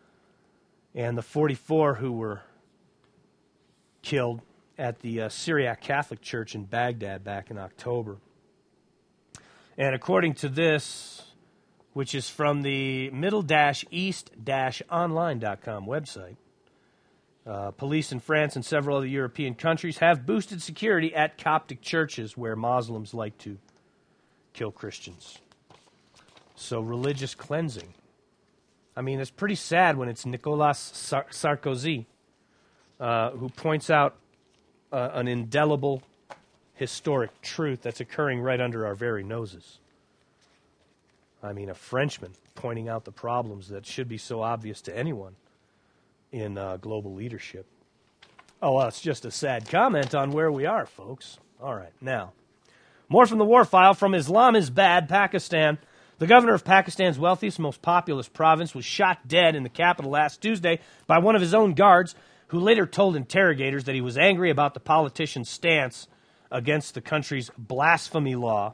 and the 44 who were killed at the Syriac Catholic Church in Baghdad back in October. And according to this, which is from the middle-east-online.com website, police in France and several other European countries have boosted security at Coptic churches where Muslims like to kill Christians. So religious cleansing. I mean, it's pretty sad when it's Nicolas Sarkozy who points out an indelible historic truth that's occurring right under our very noses. I mean, a Frenchman pointing out the problems that should be so obvious to anyone in global leadership. Oh, well, it's just a sad comment on where we are, folks. All right, now, more from the war file from Islamabad, Pakistan. The governor of Pakistan's wealthiest, most populous province was shot dead in the capital last Tuesday by one of his own guards, who later told interrogators that he was angry about the politician's stance against the country's blasphemy law.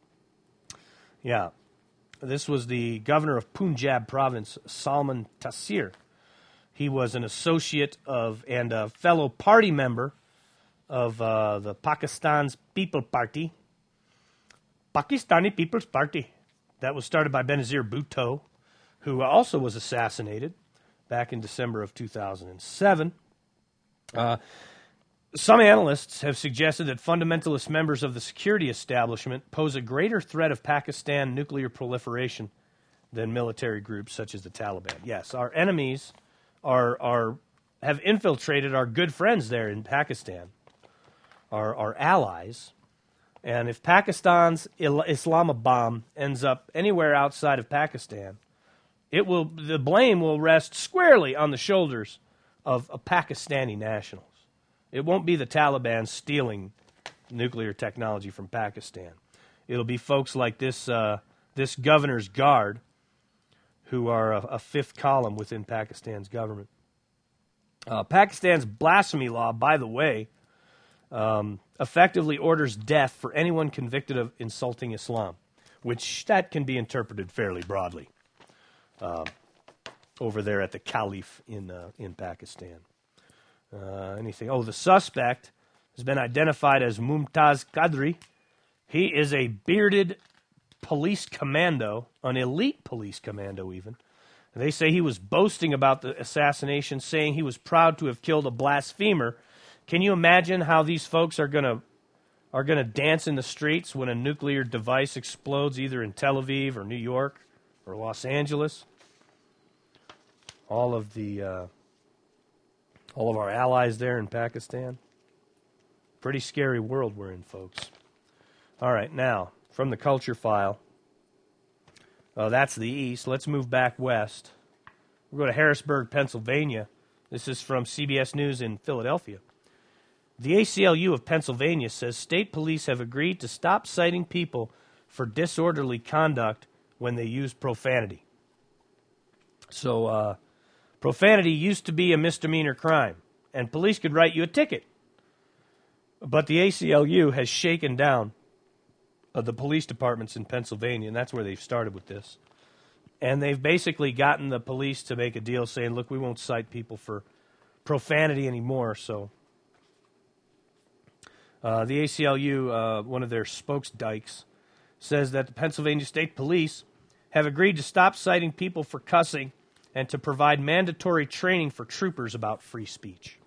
Yeah, this was the governor of Punjab province, Salman Taseer. He was an associate of and a fellow party member of the Pakistan's People Party, Pakistani People's Party, that was started by Benazir Bhutto, who also was assassinated back in December of 2007. Some analysts have suggested that fundamentalist members of the security establishment pose a greater threat of Pakistan nuclear proliferation than military groups such as the Taliban. Yes, our enemies have infiltrated our good friends there in Pakistan, our allies. And if Pakistan's Islamabad ends up anywhere outside of Pakistan, the blame will rest squarely on the shoulders of Pakistani nationals. It won't be the Taliban stealing nuclear technology from Pakistan. It'll be folks like this governor's guard who are a fifth column within Pakistan's government. Pakistan's blasphemy law, by the way, effectively orders death for anyone convicted of insulting Islam, which that can be interpreted fairly broadly over there at the Caliph in Pakistan. Anything? Oh, the suspect has been identified as Mumtaz Qadri. He is a bearded police commando, an elite police commando even. They say he was boasting about the assassination, saying he was proud to have killed a blasphemer. Can you imagine how these folks are going to dance in the streets when a nuclear device explodes either in Tel Aviv or New York or Los Angeles? All of our allies there in Pakistan. Pretty scary world we're in, folks. All right, now, from the culture file. That's the east. Let's move back west. We'll go to Harrisburg, Pennsylvania. This is from CBS News in Philadelphia. The ACLU of Pennsylvania says state police have agreed to stop citing people for disorderly conduct when they use profanity. So, profanity used to be a misdemeanor crime, and police could write you a ticket. But the ACLU has shaken down the police departments in Pennsylvania, and that's where they've started with this. And they've basically gotten the police to make a deal saying, look, we won't cite people for profanity anymore. So the ACLU, one of their spokesdykes, says that the Pennsylvania State Police have agreed to stop citing people for cussing and to provide mandatory training for troopers about free speech.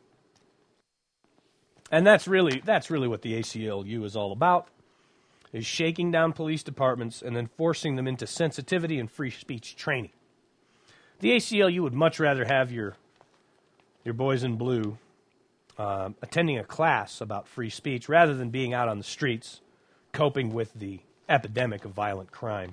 And that's really what the ACLU is all about, is shaking down police departments and then forcing them into sensitivity and free speech training. The ACLU would much rather have your boys in blue attending a class about free speech rather than being out on the streets coping with the epidemic of violent crime.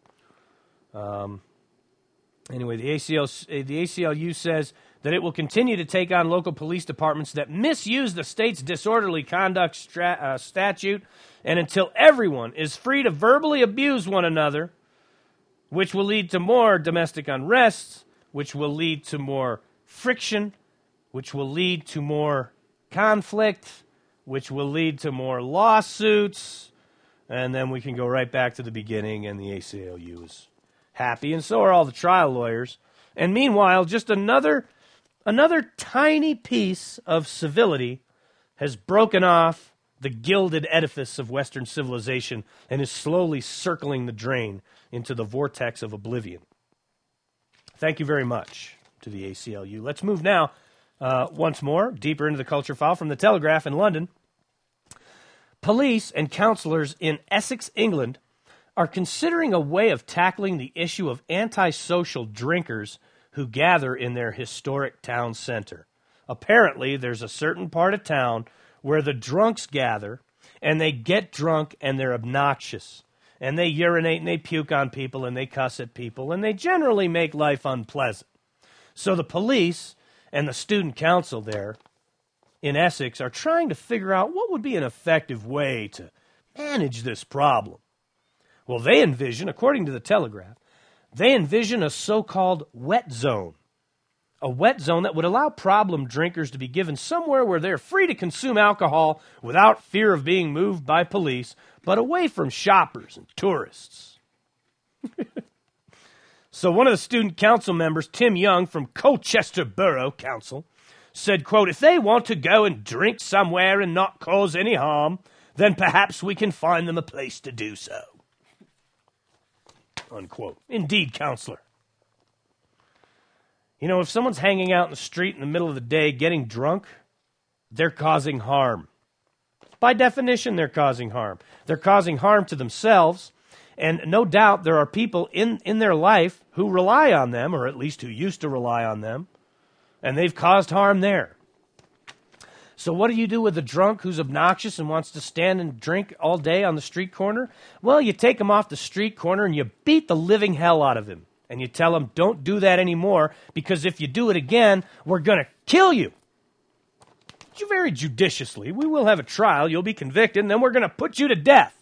Anyway, the ACLU says that it will continue to take on local police departments that misuse the state's disorderly conduct statute, and until everyone is free to verbally abuse one another, which will lead to more domestic unrest, which will lead to more friction, which will lead to more conflict, which will lead to more lawsuits, and then we can go right back to the beginning, and the ACLU is happy, and so are all the trial lawyers. And meanwhile, just another tiny piece of civility has broken off the gilded edifice of Western civilization and is slowly circling the drain into the vortex of oblivion. Thank you very much to the ACLU. Let's move now, once more, deeper into the culture file from the Telegraph in London. Police and counsellors in Essex, England, are considering a way of tackling the issue of antisocial drinkers who gather in their historic town center. Apparently, there's a certain part of town where the drunks gather, and they get drunk, and they're obnoxious. And they urinate, and they puke on people, and they cuss at people, and they generally make life unpleasant. So the police and the student council there in Essex are trying to figure out what would be an effective way to manage this problem. Well, they envision, according to the Telegraph, they envision a so-called wet zone. A wet zone that would allow problem drinkers to be given somewhere where they're free to consume alcohol without fear of being moved by police, but away from shoppers and tourists. So one of the student council members, Tim Young from Colchester Borough Council, said, quote, if they want to go and drink somewhere and not cause any harm, then perhaps we can find them a place to do so. Unquote. Indeed, counselor. You know, if someone's hanging out in the street in the middle of the day getting drunk, they're causing harm. By definition, they're causing harm. They're causing harm to themselves, and no doubt there are people in their life who rely on them, or at least who used to rely on them, and they've caused harm there. So what do you do with a drunk who's obnoxious and wants to stand and drink all day on the street corner? Well, you take him off the street corner and you beat the living hell out of him. And you tell him, don't do that anymore, because if you do it again, we're going to kill you. You very judiciously, we will have a trial, you'll be convicted, and then we're going to put you to death.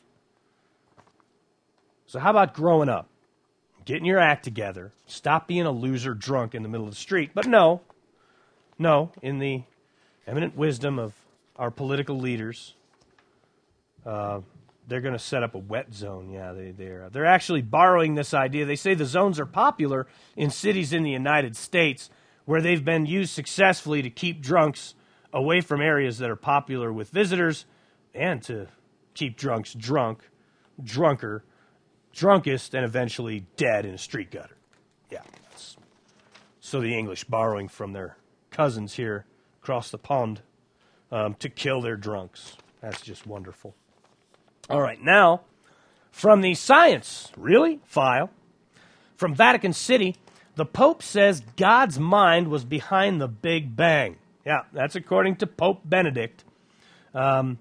So how about growing up? Getting your act together. Stop being a loser drunk in the middle of the street. But no, No, in the eminent wisdom of our political leaders, they're going to set up a wet zone. Yeah, they're actually borrowing this idea. They say the zones are popular in cities in the United States where they've been used successfully to keep drunks away from areas that are popular with visitors and to keep drunks drunkest, and eventually dead in a street gutter. Yeah. So the English borrowing from their cousins here across the pond to kill their drunks. That's just wonderful. All right, now, from the science, file, from Vatican City, the Pope says God's mind was behind the Big Bang. Yeah, that's according to Pope Benedict. So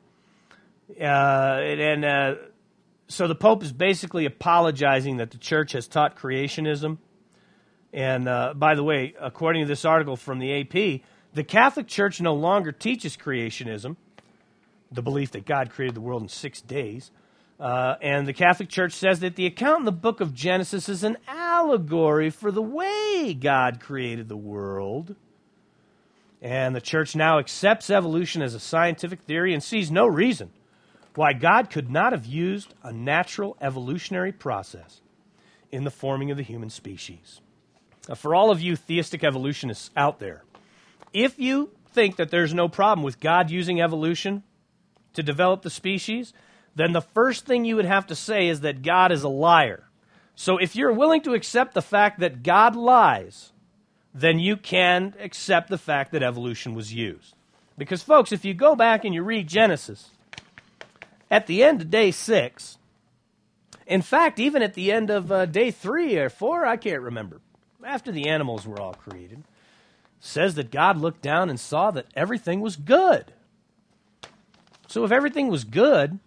the Pope is basically apologizing that the Church has taught creationism. And by the way, according to this article from the AP, the Catholic Church no longer teaches creationism, the belief that God created the world in 6 days. And the Catholic Church says that the account in the book of Genesis is an allegory for the way God created the world. And the Church now accepts evolution as a scientific theory and sees no reason why God could not have used a natural evolutionary process in the forming of the human species. For all of you theistic evolutionists out there, if you think that there's no problem with God using evolution to develop the species, then the first thing you would have to say is that God is a liar. So if you're willing to accept the fact that God lies, then you can accept the fact that evolution was used. Because, folks, if you go back and you read Genesis, at the end of day 6, in fact, even at the end of day 3 or 4, I can't remember, after the animals were all created, says that God looked down and saw that everything was good. So if everything was good,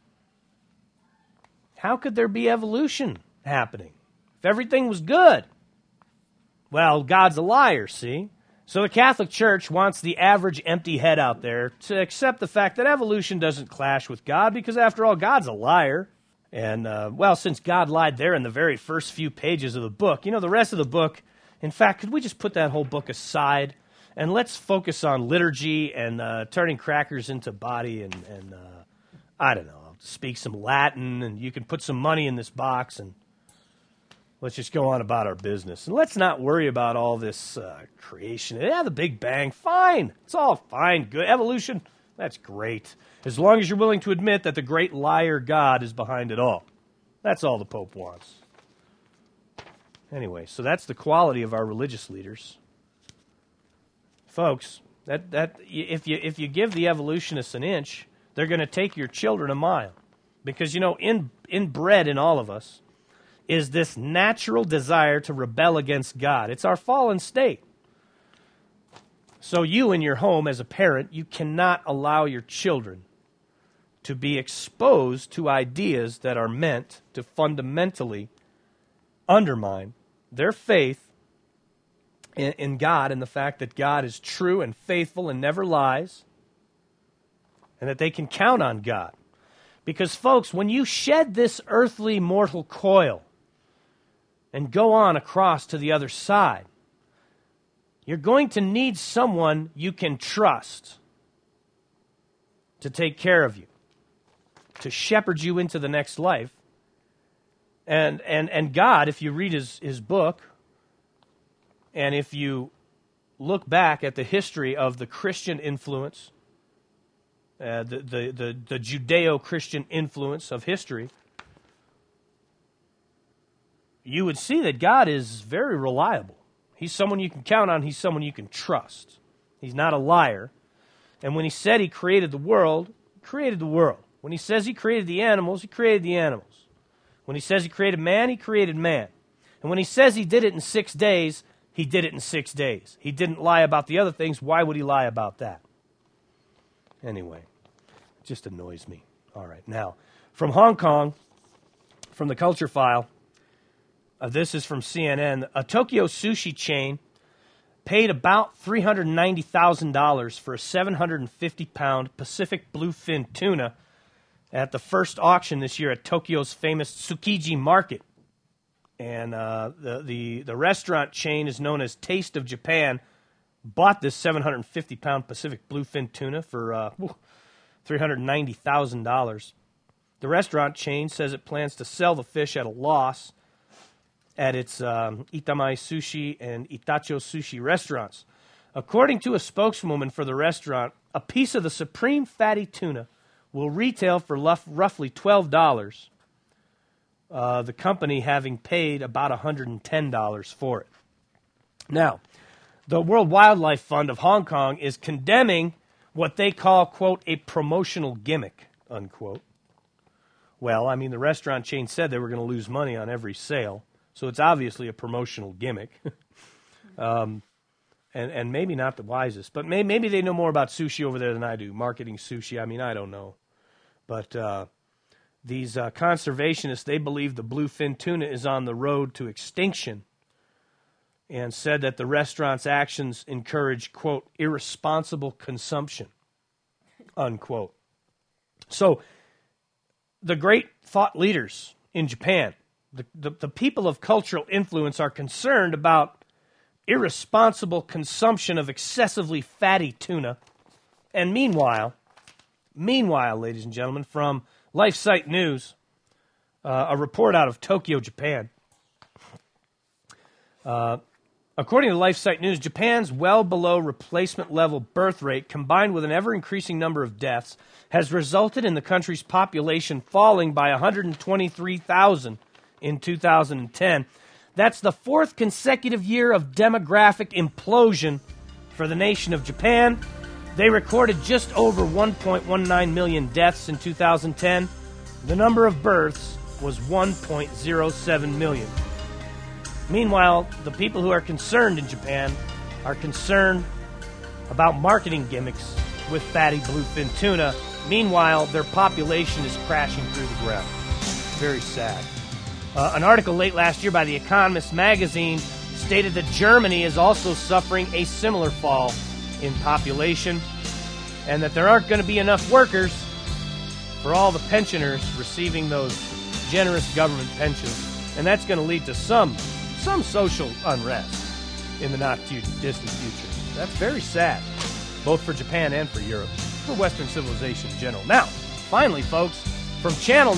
how could there be evolution happening? If everything was good? Well, God's a liar, see? So the Catholic Church wants the average empty head out there to accept the fact that evolution doesn't clash with God because, after all, God's a liar. And, since God lied there in the very first few pages of the book, the rest of the book, in fact, could we just put that whole book aside and let's focus on liturgy and turning crackers into body and I don't know, speak some Latin, and you can put some money in this box, and let's just go on about our business. And let's not worry about all this creation. Yeah, the Big Bang, fine. It's all fine, good. Evolution, that's great. As long as you're willing to admit that the great liar God is behind it all. That's all the Pope wants. Anyway, so that's the quality of our religious leaders. Folks, that if you give the evolutionists an inch, they're going to take your children a mile. Because, inbred in all of us is this natural desire to rebel against God. It's our fallen state. So you in your home as a parent, you cannot allow your children to be exposed to ideas that are meant to fundamentally undermine their faith in God and the fact that God is true and faithful and never lies, and that they can count on God. Because, folks, when you shed this earthly mortal coil and go on across to the other side, you're going to need someone you can trust to take care of you, to shepherd you into the next life. And God, if you read his book, and if you look back at the history of the Christian influence, the Judeo-Christian influence of history, you would see that God is very reliable. He's someone you can count on. He's someone you can trust. He's not a liar. And when he said he created the world, he created the world. When he says he created the animals, he created the animals. When he says he created man, he created man. And when he says he did it in 6 days, he did it in 6 days. He didn't lie about the other things. Why would he lie about that? Anyway, it just annoys me. All right, now, from Hong Kong, from the Culture File, this is from CNN, a Tokyo sushi chain paid about $390,000 for a 750-pound Pacific bluefin tuna at the first auction this year at Tokyo's famous Tsukiji Market. And the restaurant chain is known as Taste of Japan, bought this 750-pound Pacific bluefin tuna for $390,000. The restaurant chain says it plans to sell the fish at a loss at its Itamai Sushi and Itacho Sushi restaurants. According to a spokeswoman for the restaurant, a piece of the supreme fatty tuna will retail for roughly $12, the company having paid about $110 for it. Now, the World Wildlife Fund of Hong Kong is condemning what they call, quote, a promotional gimmick, unquote. Well, I mean, the restaurant chain said they were going to lose money on every sale, so it's obviously a promotional gimmick. And maybe not the wisest, but maybe they know more about sushi over there than I do, marketing sushi. I mean, I don't know. But these conservationists, they believe the bluefin tuna is on the road to extinction and said that the restaurant's actions encourage, quote, irresponsible consumption, unquote. So the great thought leaders in Japan, the people of cultural influence are concerned about irresponsible consumption of excessively fatty tuna. And meanwhile, ladies and gentlemen, from LifeSite News, a report out of Tokyo, Japan. According to LifeSite News, Japan's well below replacement level birth rate, combined with an ever-increasing number of deaths, has resulted in the country's population falling by 123,000 in 2010. That's the fourth consecutive year of demographic implosion for the nation of Japan. They recorded just over 1.19 million deaths in 2010. The number of births was 1.07 million. Meanwhile, the people who are concerned in Japan are concerned about marketing gimmicks with fatty bluefin tuna. Meanwhile, their population is crashing through the ground. Very sad. An article late last year by The Economist magazine stated that Germany is also suffering a similar fall in population and that there aren't going to be enough workers for all the pensioners receiving those generous government pensions. And that's going to lead to some social unrest in the not-too-distant future. That's very sad, both for Japan and for Europe, for Western civilization in general. Now, finally, folks, from Channel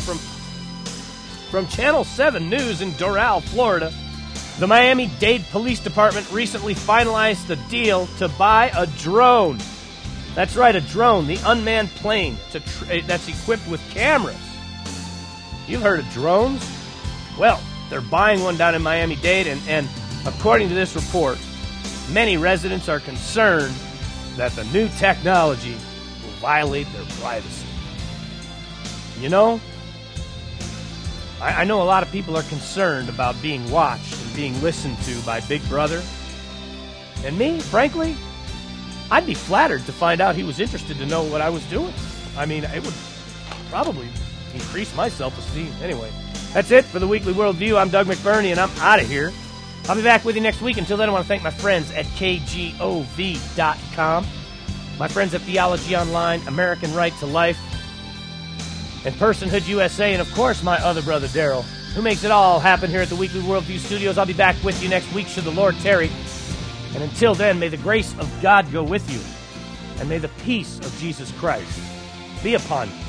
7 News in Doral, Florida, the Miami-Dade Police Department recently finalized the deal to buy a drone. That's right, a drone, the unmanned plane that's equipped with cameras. You've heard of drones? Well, they're buying one down in Miami-Dade, and according to this report, many residents are concerned that the new technology will violate their privacy. You know, I know a lot of people are concerned about being watched and being listened to by Big Brother. And me, frankly, I'd be flattered to find out he was interested to know what I was doing. I mean, it would probably increase my self-esteem. Anyway, that's it for the Weekly Worldview. I'm Doug McBurney, and I'm out of here. I'll be back with you next week. Until then, I want to thank my friends at KGOV.com, my friends at Theology Online, American Right to Life, and Personhood USA, and of course my other brother Daryl, who makes it all happen here at the Weekly Worldview Studios. I'll be back with you next week should the Lord tarry. And until then, may the grace of God go with you, and may the peace of Jesus Christ be upon you.